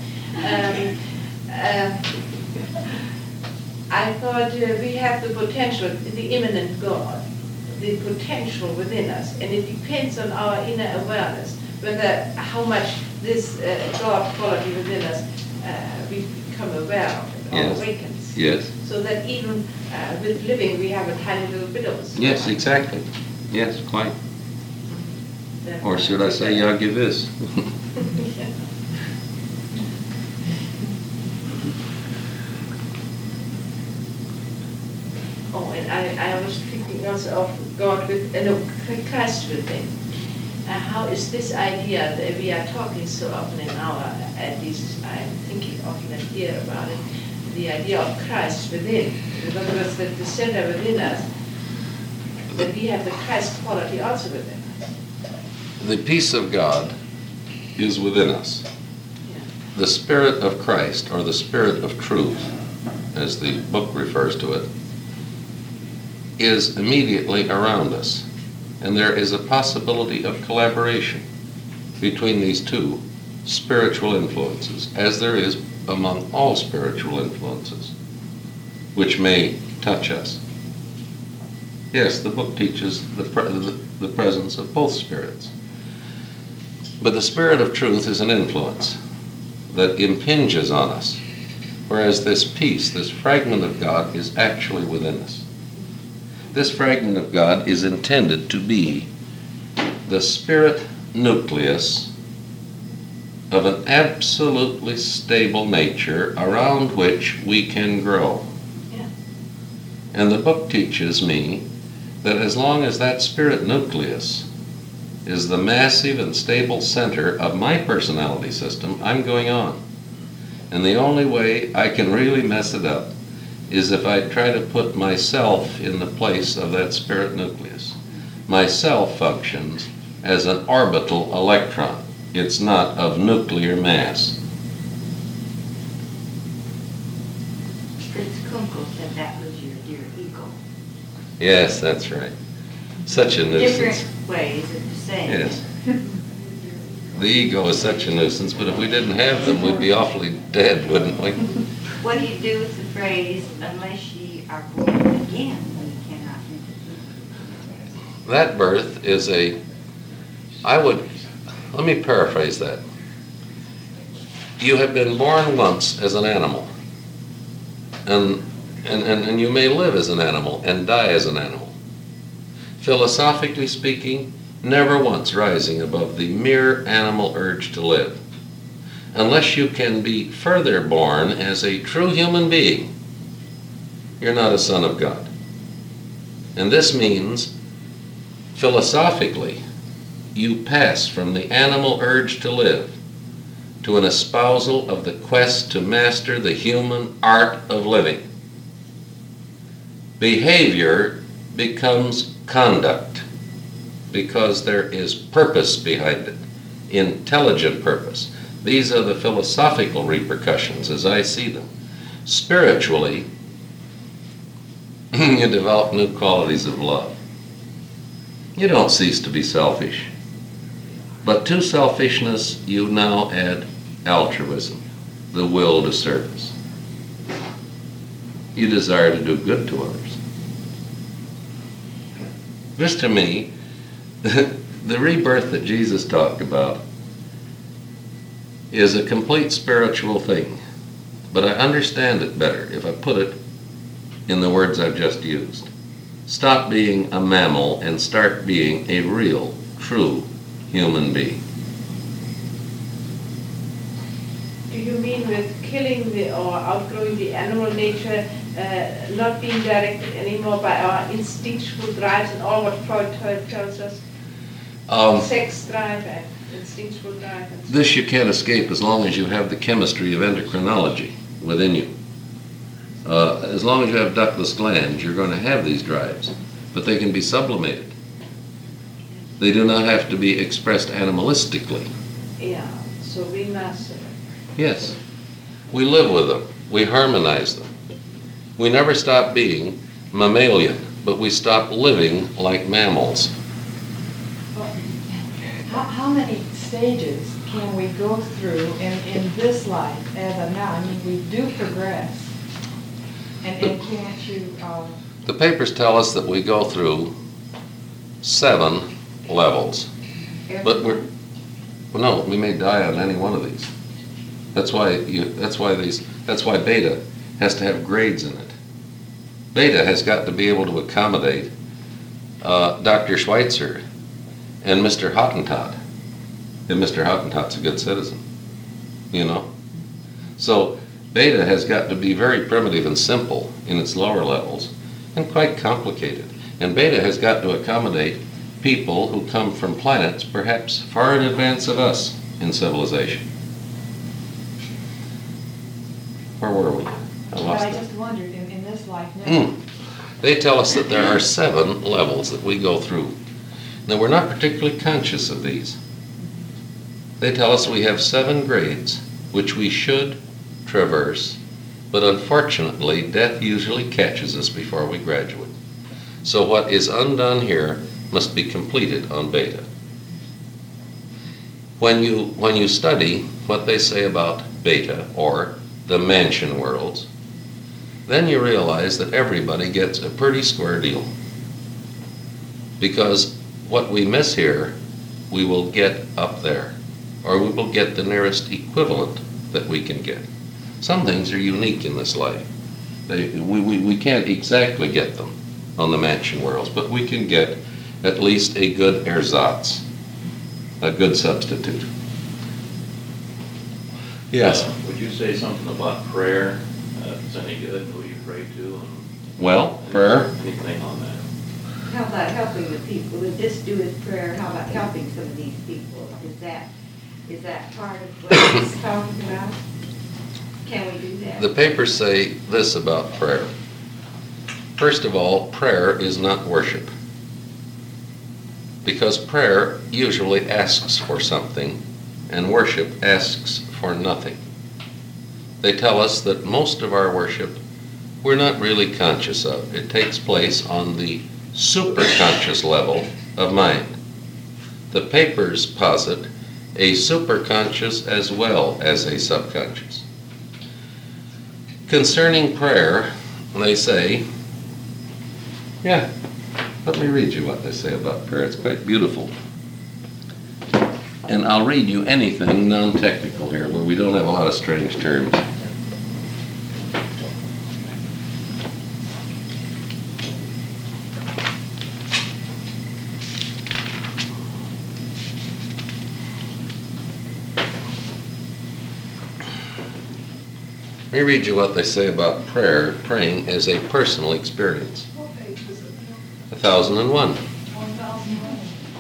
I thought we have the potential, the immanent God, the potential within us, and it depends on our inner awareness whether how much this God quality within us we become aware of or Yes. awakens. Yes. So that even with living we have a tiny little bit of a soul. Yes, exactly. Yes, quite. That- Or should I say Yagivis? Yeah. Oh, and I was thinking also of God with, Christ within. how is this idea that we are talking so often in our, at least I'm thinking often here about it, the idea of Christ within. In other words, that the center within us, that we have the Christ quality also within us. The peace of God is within us. The Spirit of Christ, or the Spirit of truth, as the book refers to it, is immediately around us. And there is a possibility of collaboration between these two spiritual influences, as there is among all spiritual influences, which may touch us. Yes, the book teaches the presence of both spirits. But the Spirit of truth is an influence that impinges on us, whereas this peace, this fragment of God, is actually within us. This fragment of God is intended to be the spirit nucleus of an absolutely stable nature around which we can grow. Yeah. And the book teaches me that as long as that spirit nucleus is the massive and stable center of my personality system, I'm going on. And the only way I can really mess it up is if I try to put myself in the place of that spirit nucleus. Myself functions as an orbital electron. It's not of nuclear mass. Fritz Kunkel said that was your dear ego. Yes, that's right. Such a nuisance. Different ways of saying it. Yes. The ego is such a nuisance, but if we didn't have them, we'd be awfully dead, wouldn't we? What do you do with the phrase, unless ye are born again, you cannot enter? That birth is let me paraphrase that. You have been born once as an animal, and you may live as an animal and die as an animal. Philosophically speaking, never once rising above the mere animal urge to live. Unless you can be further born as a true human being, you're not a son of God. And this means, philosophically, you pass from the animal urge to live to an espousal of the quest to master the human art of living. Behavior becomes conduct because there is purpose behind it, intelligent purpose. These are the philosophical repercussions as I see them. Spiritually, you develop new qualities of love. You don't cease to be selfish. But to selfishness, you now add altruism, the will to service. You desire to do good to others. This, to me, the rebirth that Jesus talked about is a complete spiritual thing. But I understand it better if I put it in the words I've just used. Stop being a mammal and start being a real, true human being. Do you mean with killing or outgrowing the animal nature, not being directed anymore by our instinctual drives and all what Freud tells us? Sex drive and instinctual drive. And This you can't escape as long as you have the chemistry of endocrinology within you. As long as you have ductless glands, you're going to have these drives, but they can be sublimated. They do not have to be expressed animalistically. Yeah, so we must. Yes. We live with them. We harmonize them. We never stop being mammalian, but we stop living like mammals. How many stages can we go through in this life as a now? I mean, we do progress. And can't you... The papers tell us that we go through 7 levels. But we may die on any one of these. That's why beta has to have grades in it. Beta has got to be able to accommodate Dr. Schweitzer and Mr. Hottentot. And Mr. Hottentot's a good citizen, you know. So beta has got to be very primitive and simple in its lower levels and quite complicated. And beta has got to accommodate people who come from planets perhaps far in advance of us in civilization. Where were we? I But lost I it. just wondered, in this life now, They tell us that there are 7 levels that we go through. Now, we're not particularly conscious of these. They tell us we have 7 grades which we should traverse, but unfortunately, death usually catches us before we graduate. So what is undone here must be completed on beta. When you study what they say about beta, or the mansion worlds, then you realize that everybody gets a pretty square deal. Because what we miss here, we will get up there, or we will get the nearest equivalent that we can get. Some things are unique in this life. We can't exactly get them on the mansion worlds, but we can get at least a good ersatz, a good substitute. Yes? Would you say something about prayer? If it's any good, who you pray to? And Well, prayer. anything on that? How about helping the people? Would this do with prayer? How about helping some of these people? Is that part of what he's talking about? Can we do that? The papers say this about prayer. First of all, prayer is not worship. Because prayer usually asks for something, and worship asks for nothing. They tell us that most of our worship we're not really conscious of. It takes place on the superconscious level of mind. The papers posit a superconscious as well as a subconscious. Concerning prayer, they say, let me read you what they say about prayer. It's quite beautiful. And I'll read you anything non-technical here where we don't have a lot of strange terms. Let me read you what they say about prayer, praying as a personal experience. What page is it? 1001. 1001.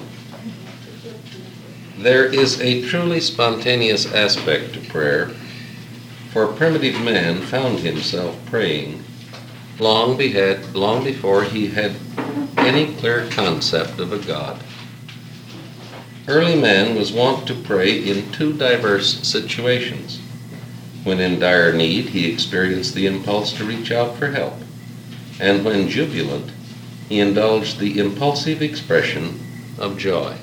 There is a truly spontaneous aspect to prayer, for primitive man found himself praying long before he had any clear concept of a God. Early man was wont to pray in 2 diverse situations. When in dire need, he experienced the impulse to reach out for help, and when jubilant, he indulged the impulsive expression of joy.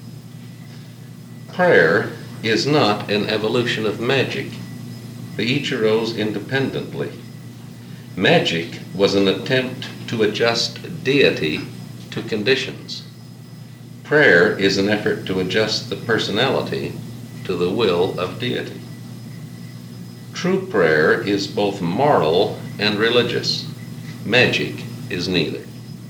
Prayer is not an evolution of magic. They each arose independently. Magic was an attempt to adjust deity to conditions. Prayer is an effort to adjust the personality to the will of deity. True prayer is both moral and religious. Magic is neither.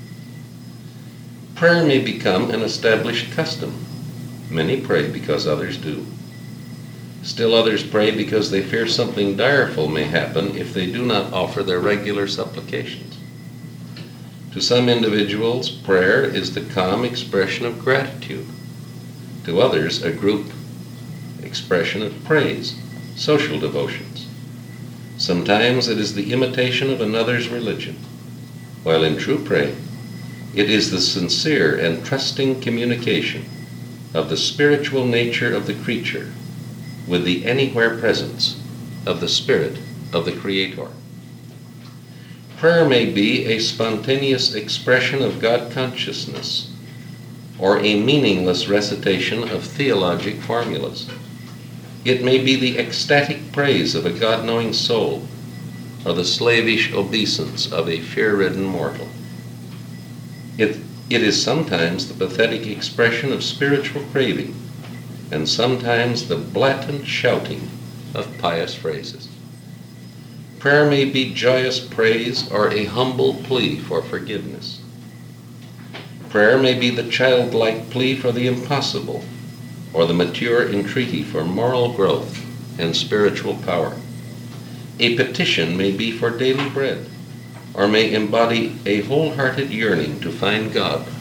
Prayer may become an established custom. Many pray because others do. Still others pray because they fear something direful may happen if they do not offer their regular supplications. To some individuals, prayer is the calm expression of gratitude. To others, a group expression of praise, social devotions. Sometimes it is the imitation of another's religion, while in true praying, it is the sincere and trusting communication of the spiritual nature of the creature with the anywhere presence of the Spirit of the Creator. Prayer may be a spontaneous expression of God consciousness or a meaningless recitation of theologic formulas. It may be the ecstatic praise of a God-knowing soul or the slavish obeisance of a fear-ridden mortal. It is sometimes the pathetic expression of spiritual craving and sometimes the blatant shouting of pious phrases. Prayer may be joyous praise or a humble plea for forgiveness. Prayer may be the childlike plea for the impossible or the mature entreaty for moral growth and spiritual power. A petition may be for daily bread, or may embody a wholehearted yearning to find God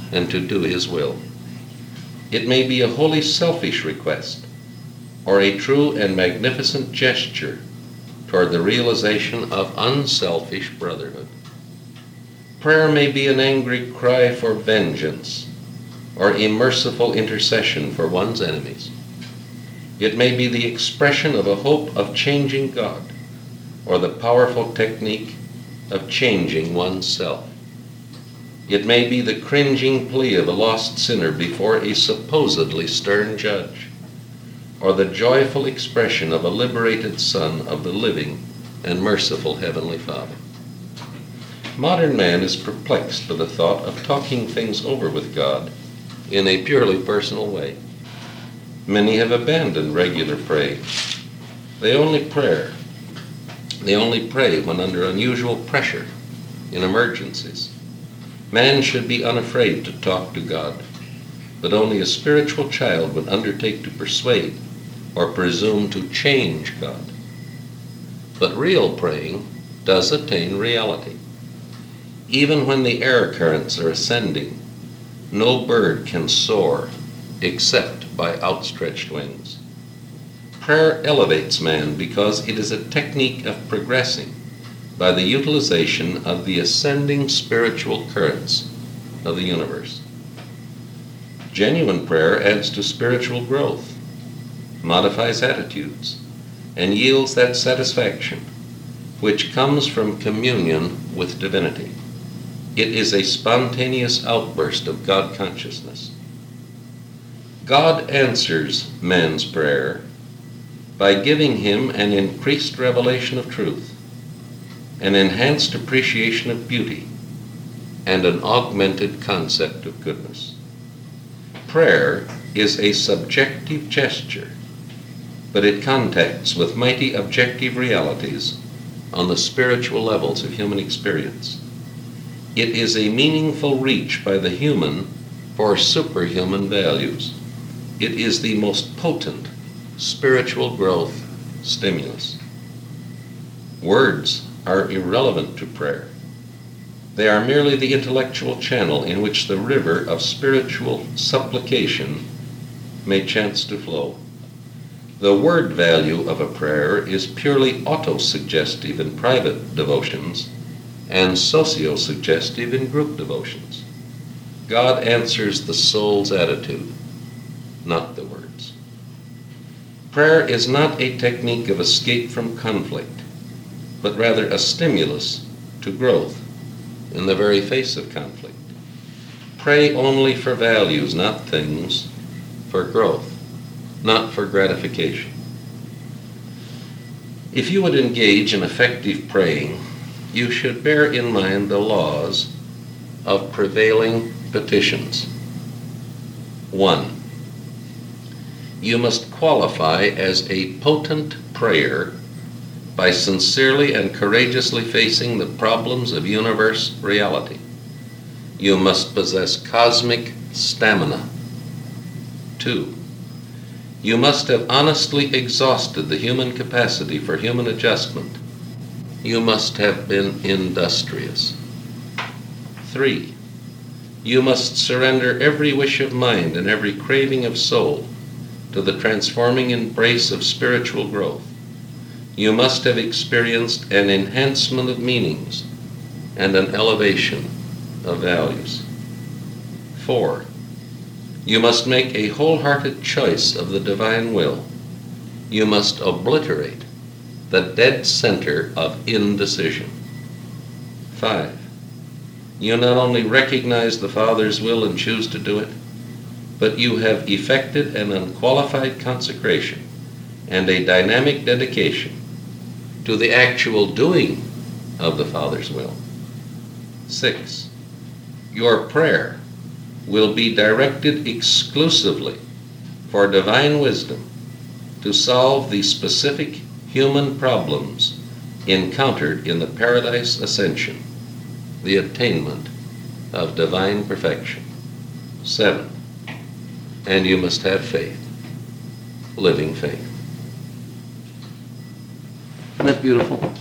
and to do His will. It may be a wholly selfish request, or a true and magnificent gesture toward the realization of unselfish brotherhood. Prayer may be an angry cry for vengeance, or a merciful intercession for one's enemies. It may be the expression of a hope of changing God, or the powerful technique of changing oneself. It may be the cringing plea of a lost sinner before a supposedly stern judge, or the joyful expression of a liberated son of the living and merciful Heavenly Father. Modern man is perplexed by the thought of talking things over with God in a purely personal way. Many have abandoned regular praying. They only pray when under unusual pressure in emergencies. Man should be unafraid to talk to God, but only a spiritual child would undertake to persuade or presume to change God. But real praying does attain reality. Even when the air currents are ascending, no bird can soar except by outstretched wings. Prayer elevates man because it is a technique of progressing by the utilization of the ascending spiritual currents of the universe. Genuine prayer adds to spiritual growth, modifies attitudes, and yields that satisfaction which comes from communion with divinity. It is a spontaneous outburst of God consciousness. God answers man's prayer by giving him an increased revelation of truth, an enhanced appreciation of beauty, and an augmented concept of goodness. Prayer is a subjective gesture, but it contacts with mighty objective realities on the spiritual levels of human experience. It is a meaningful reach by the human for superhuman values. It is the most potent spiritual growth stimulus. Words are irrelevant to prayer. They are merely the intellectual channel in which the river of spiritual supplication may chance to flow. The word value of a prayer is purely autosuggestive in private devotions and socio-suggestive in group devotions. God answers the soul's attitude, not the words. Prayer is not a technique of escape from conflict, but rather a stimulus to growth in the very face of conflict. Pray only for values, not things, for growth, not for gratification. If you would engage in effective praying, you should bear in mind the laws of prevailing petitions. 1. You must qualify as a potent prayer by sincerely and courageously facing the problems of universe reality. You must possess cosmic stamina. 2. You must have honestly exhausted the human capacity for human adjustment. You must have been industrious. 3. You must surrender every wish of mind and every craving of soul to the transforming embrace of spiritual growth. You must have experienced an enhancement of meanings and an elevation of values. 4. You must make a wholehearted choice of the divine will. You must obliterate the dead center of indecision. 5. You not only recognize the Father's will and choose to do it, but you have effected an unqualified consecration and a dynamic dedication to the actual doing of the Father's will. 6. Your prayer will be directed exclusively for divine wisdom to solve the specific human problems encountered in the Paradise Ascension, the attainment of divine perfection. 7. And you must have faith, living faith. Isn't that beautiful?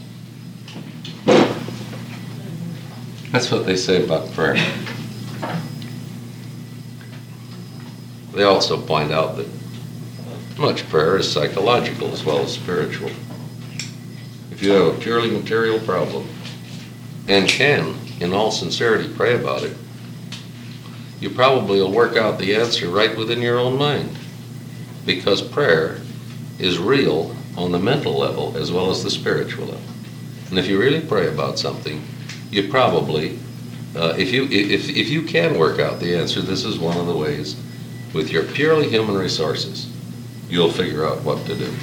That's what they say about prayer. They also point out that much prayer is psychological as well as spiritual. If you have a purely material problem and can, in all sincerity, pray about it, you probably will work out the answer right within your own mind, because prayer is real on the mental level as well as the spiritual level. And if you really pray about something, you probably, if you can work out the answer, this is one of the ways, with your purely human resources, you'll figure out what to do.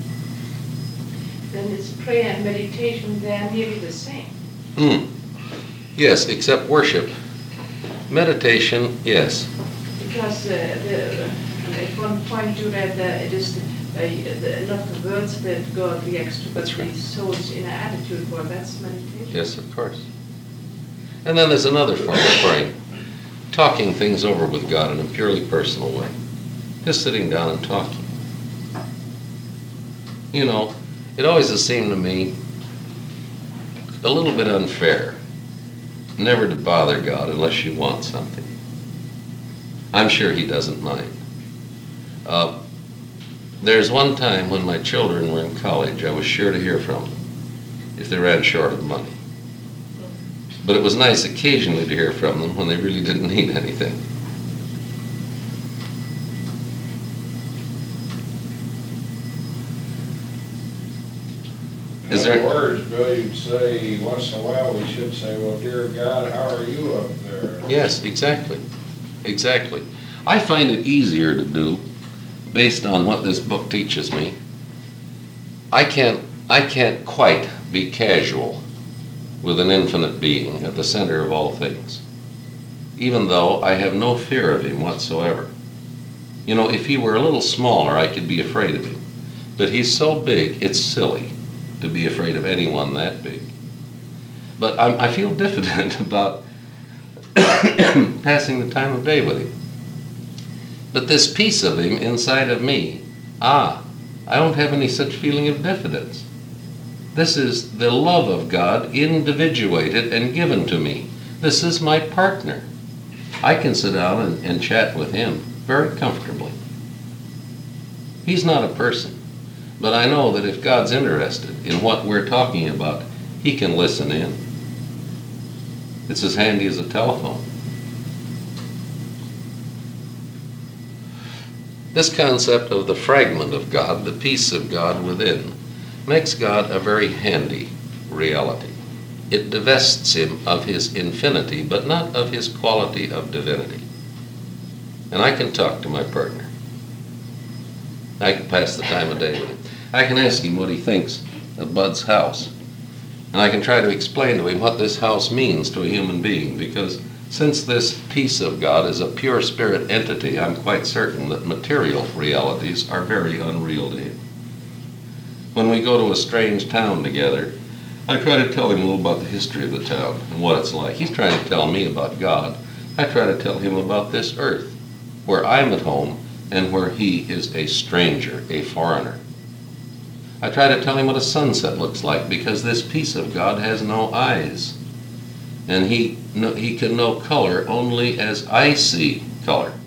Then it's prayer and meditation, they're nearly the same. Yes, except worship. Meditation, yes. Because at one point you read that it is not the words that God reacts to, but the soul's inner attitude. Well, that's meditation. Yes, of course. And then there's another form of praying. Talking things over with God in a purely personal way. Just sitting down and talking. You know, it always has seemed to me a little bit unfair never to bother God unless you want something. I'm sure he doesn't mind. There's one time when my children were in college, I was sure to hear from them if they ran short of money. But it was nice occasionally to hear from them when they really didn't need anything. In other words, Bill, you'd say, once in a while, we should say, well, dear God, how are you up there? Yes, exactly. Exactly. I find it easier to do based on what this book teaches me. I can't quite be casual with an infinite being at the center of all things, even though I have no fear of him whatsoever. You know, if he were a little smaller, I could be afraid of him. But he's so big, it's silly to be afraid of anyone that big. But I feel diffident about passing the time of day with him. But this piece of him inside of me, I don't have any such feeling of diffidence. This is the love of God individuated and given to me. This is my partner. I can sit down and chat with him very comfortably. He's not a person, but I know that if God's interested in what we're talking about, he can listen in. It's as handy as a telephone. This concept of the fragment of God, the piece of God within, makes God a very handy reality. It divests him of his infinity, but not of his quality of divinity. And I can talk to my partner. I can pass the time of day with him. I can ask him what he thinks of Bud's house. And I can try to explain to him what this house means to a human being, because since this piece of God is a pure spirit entity, I'm quite certain that material realities are very unreal to him. When we go to a strange town together, I try to tell him a little about the history of the town and what it's like. He's trying to tell me about God. I try to tell him about this earth, where I'm at home and where he is a stranger, a foreigner. I try to tell him what a sunset looks like, because this piece of God has no eyes. And he can know color only as I see color.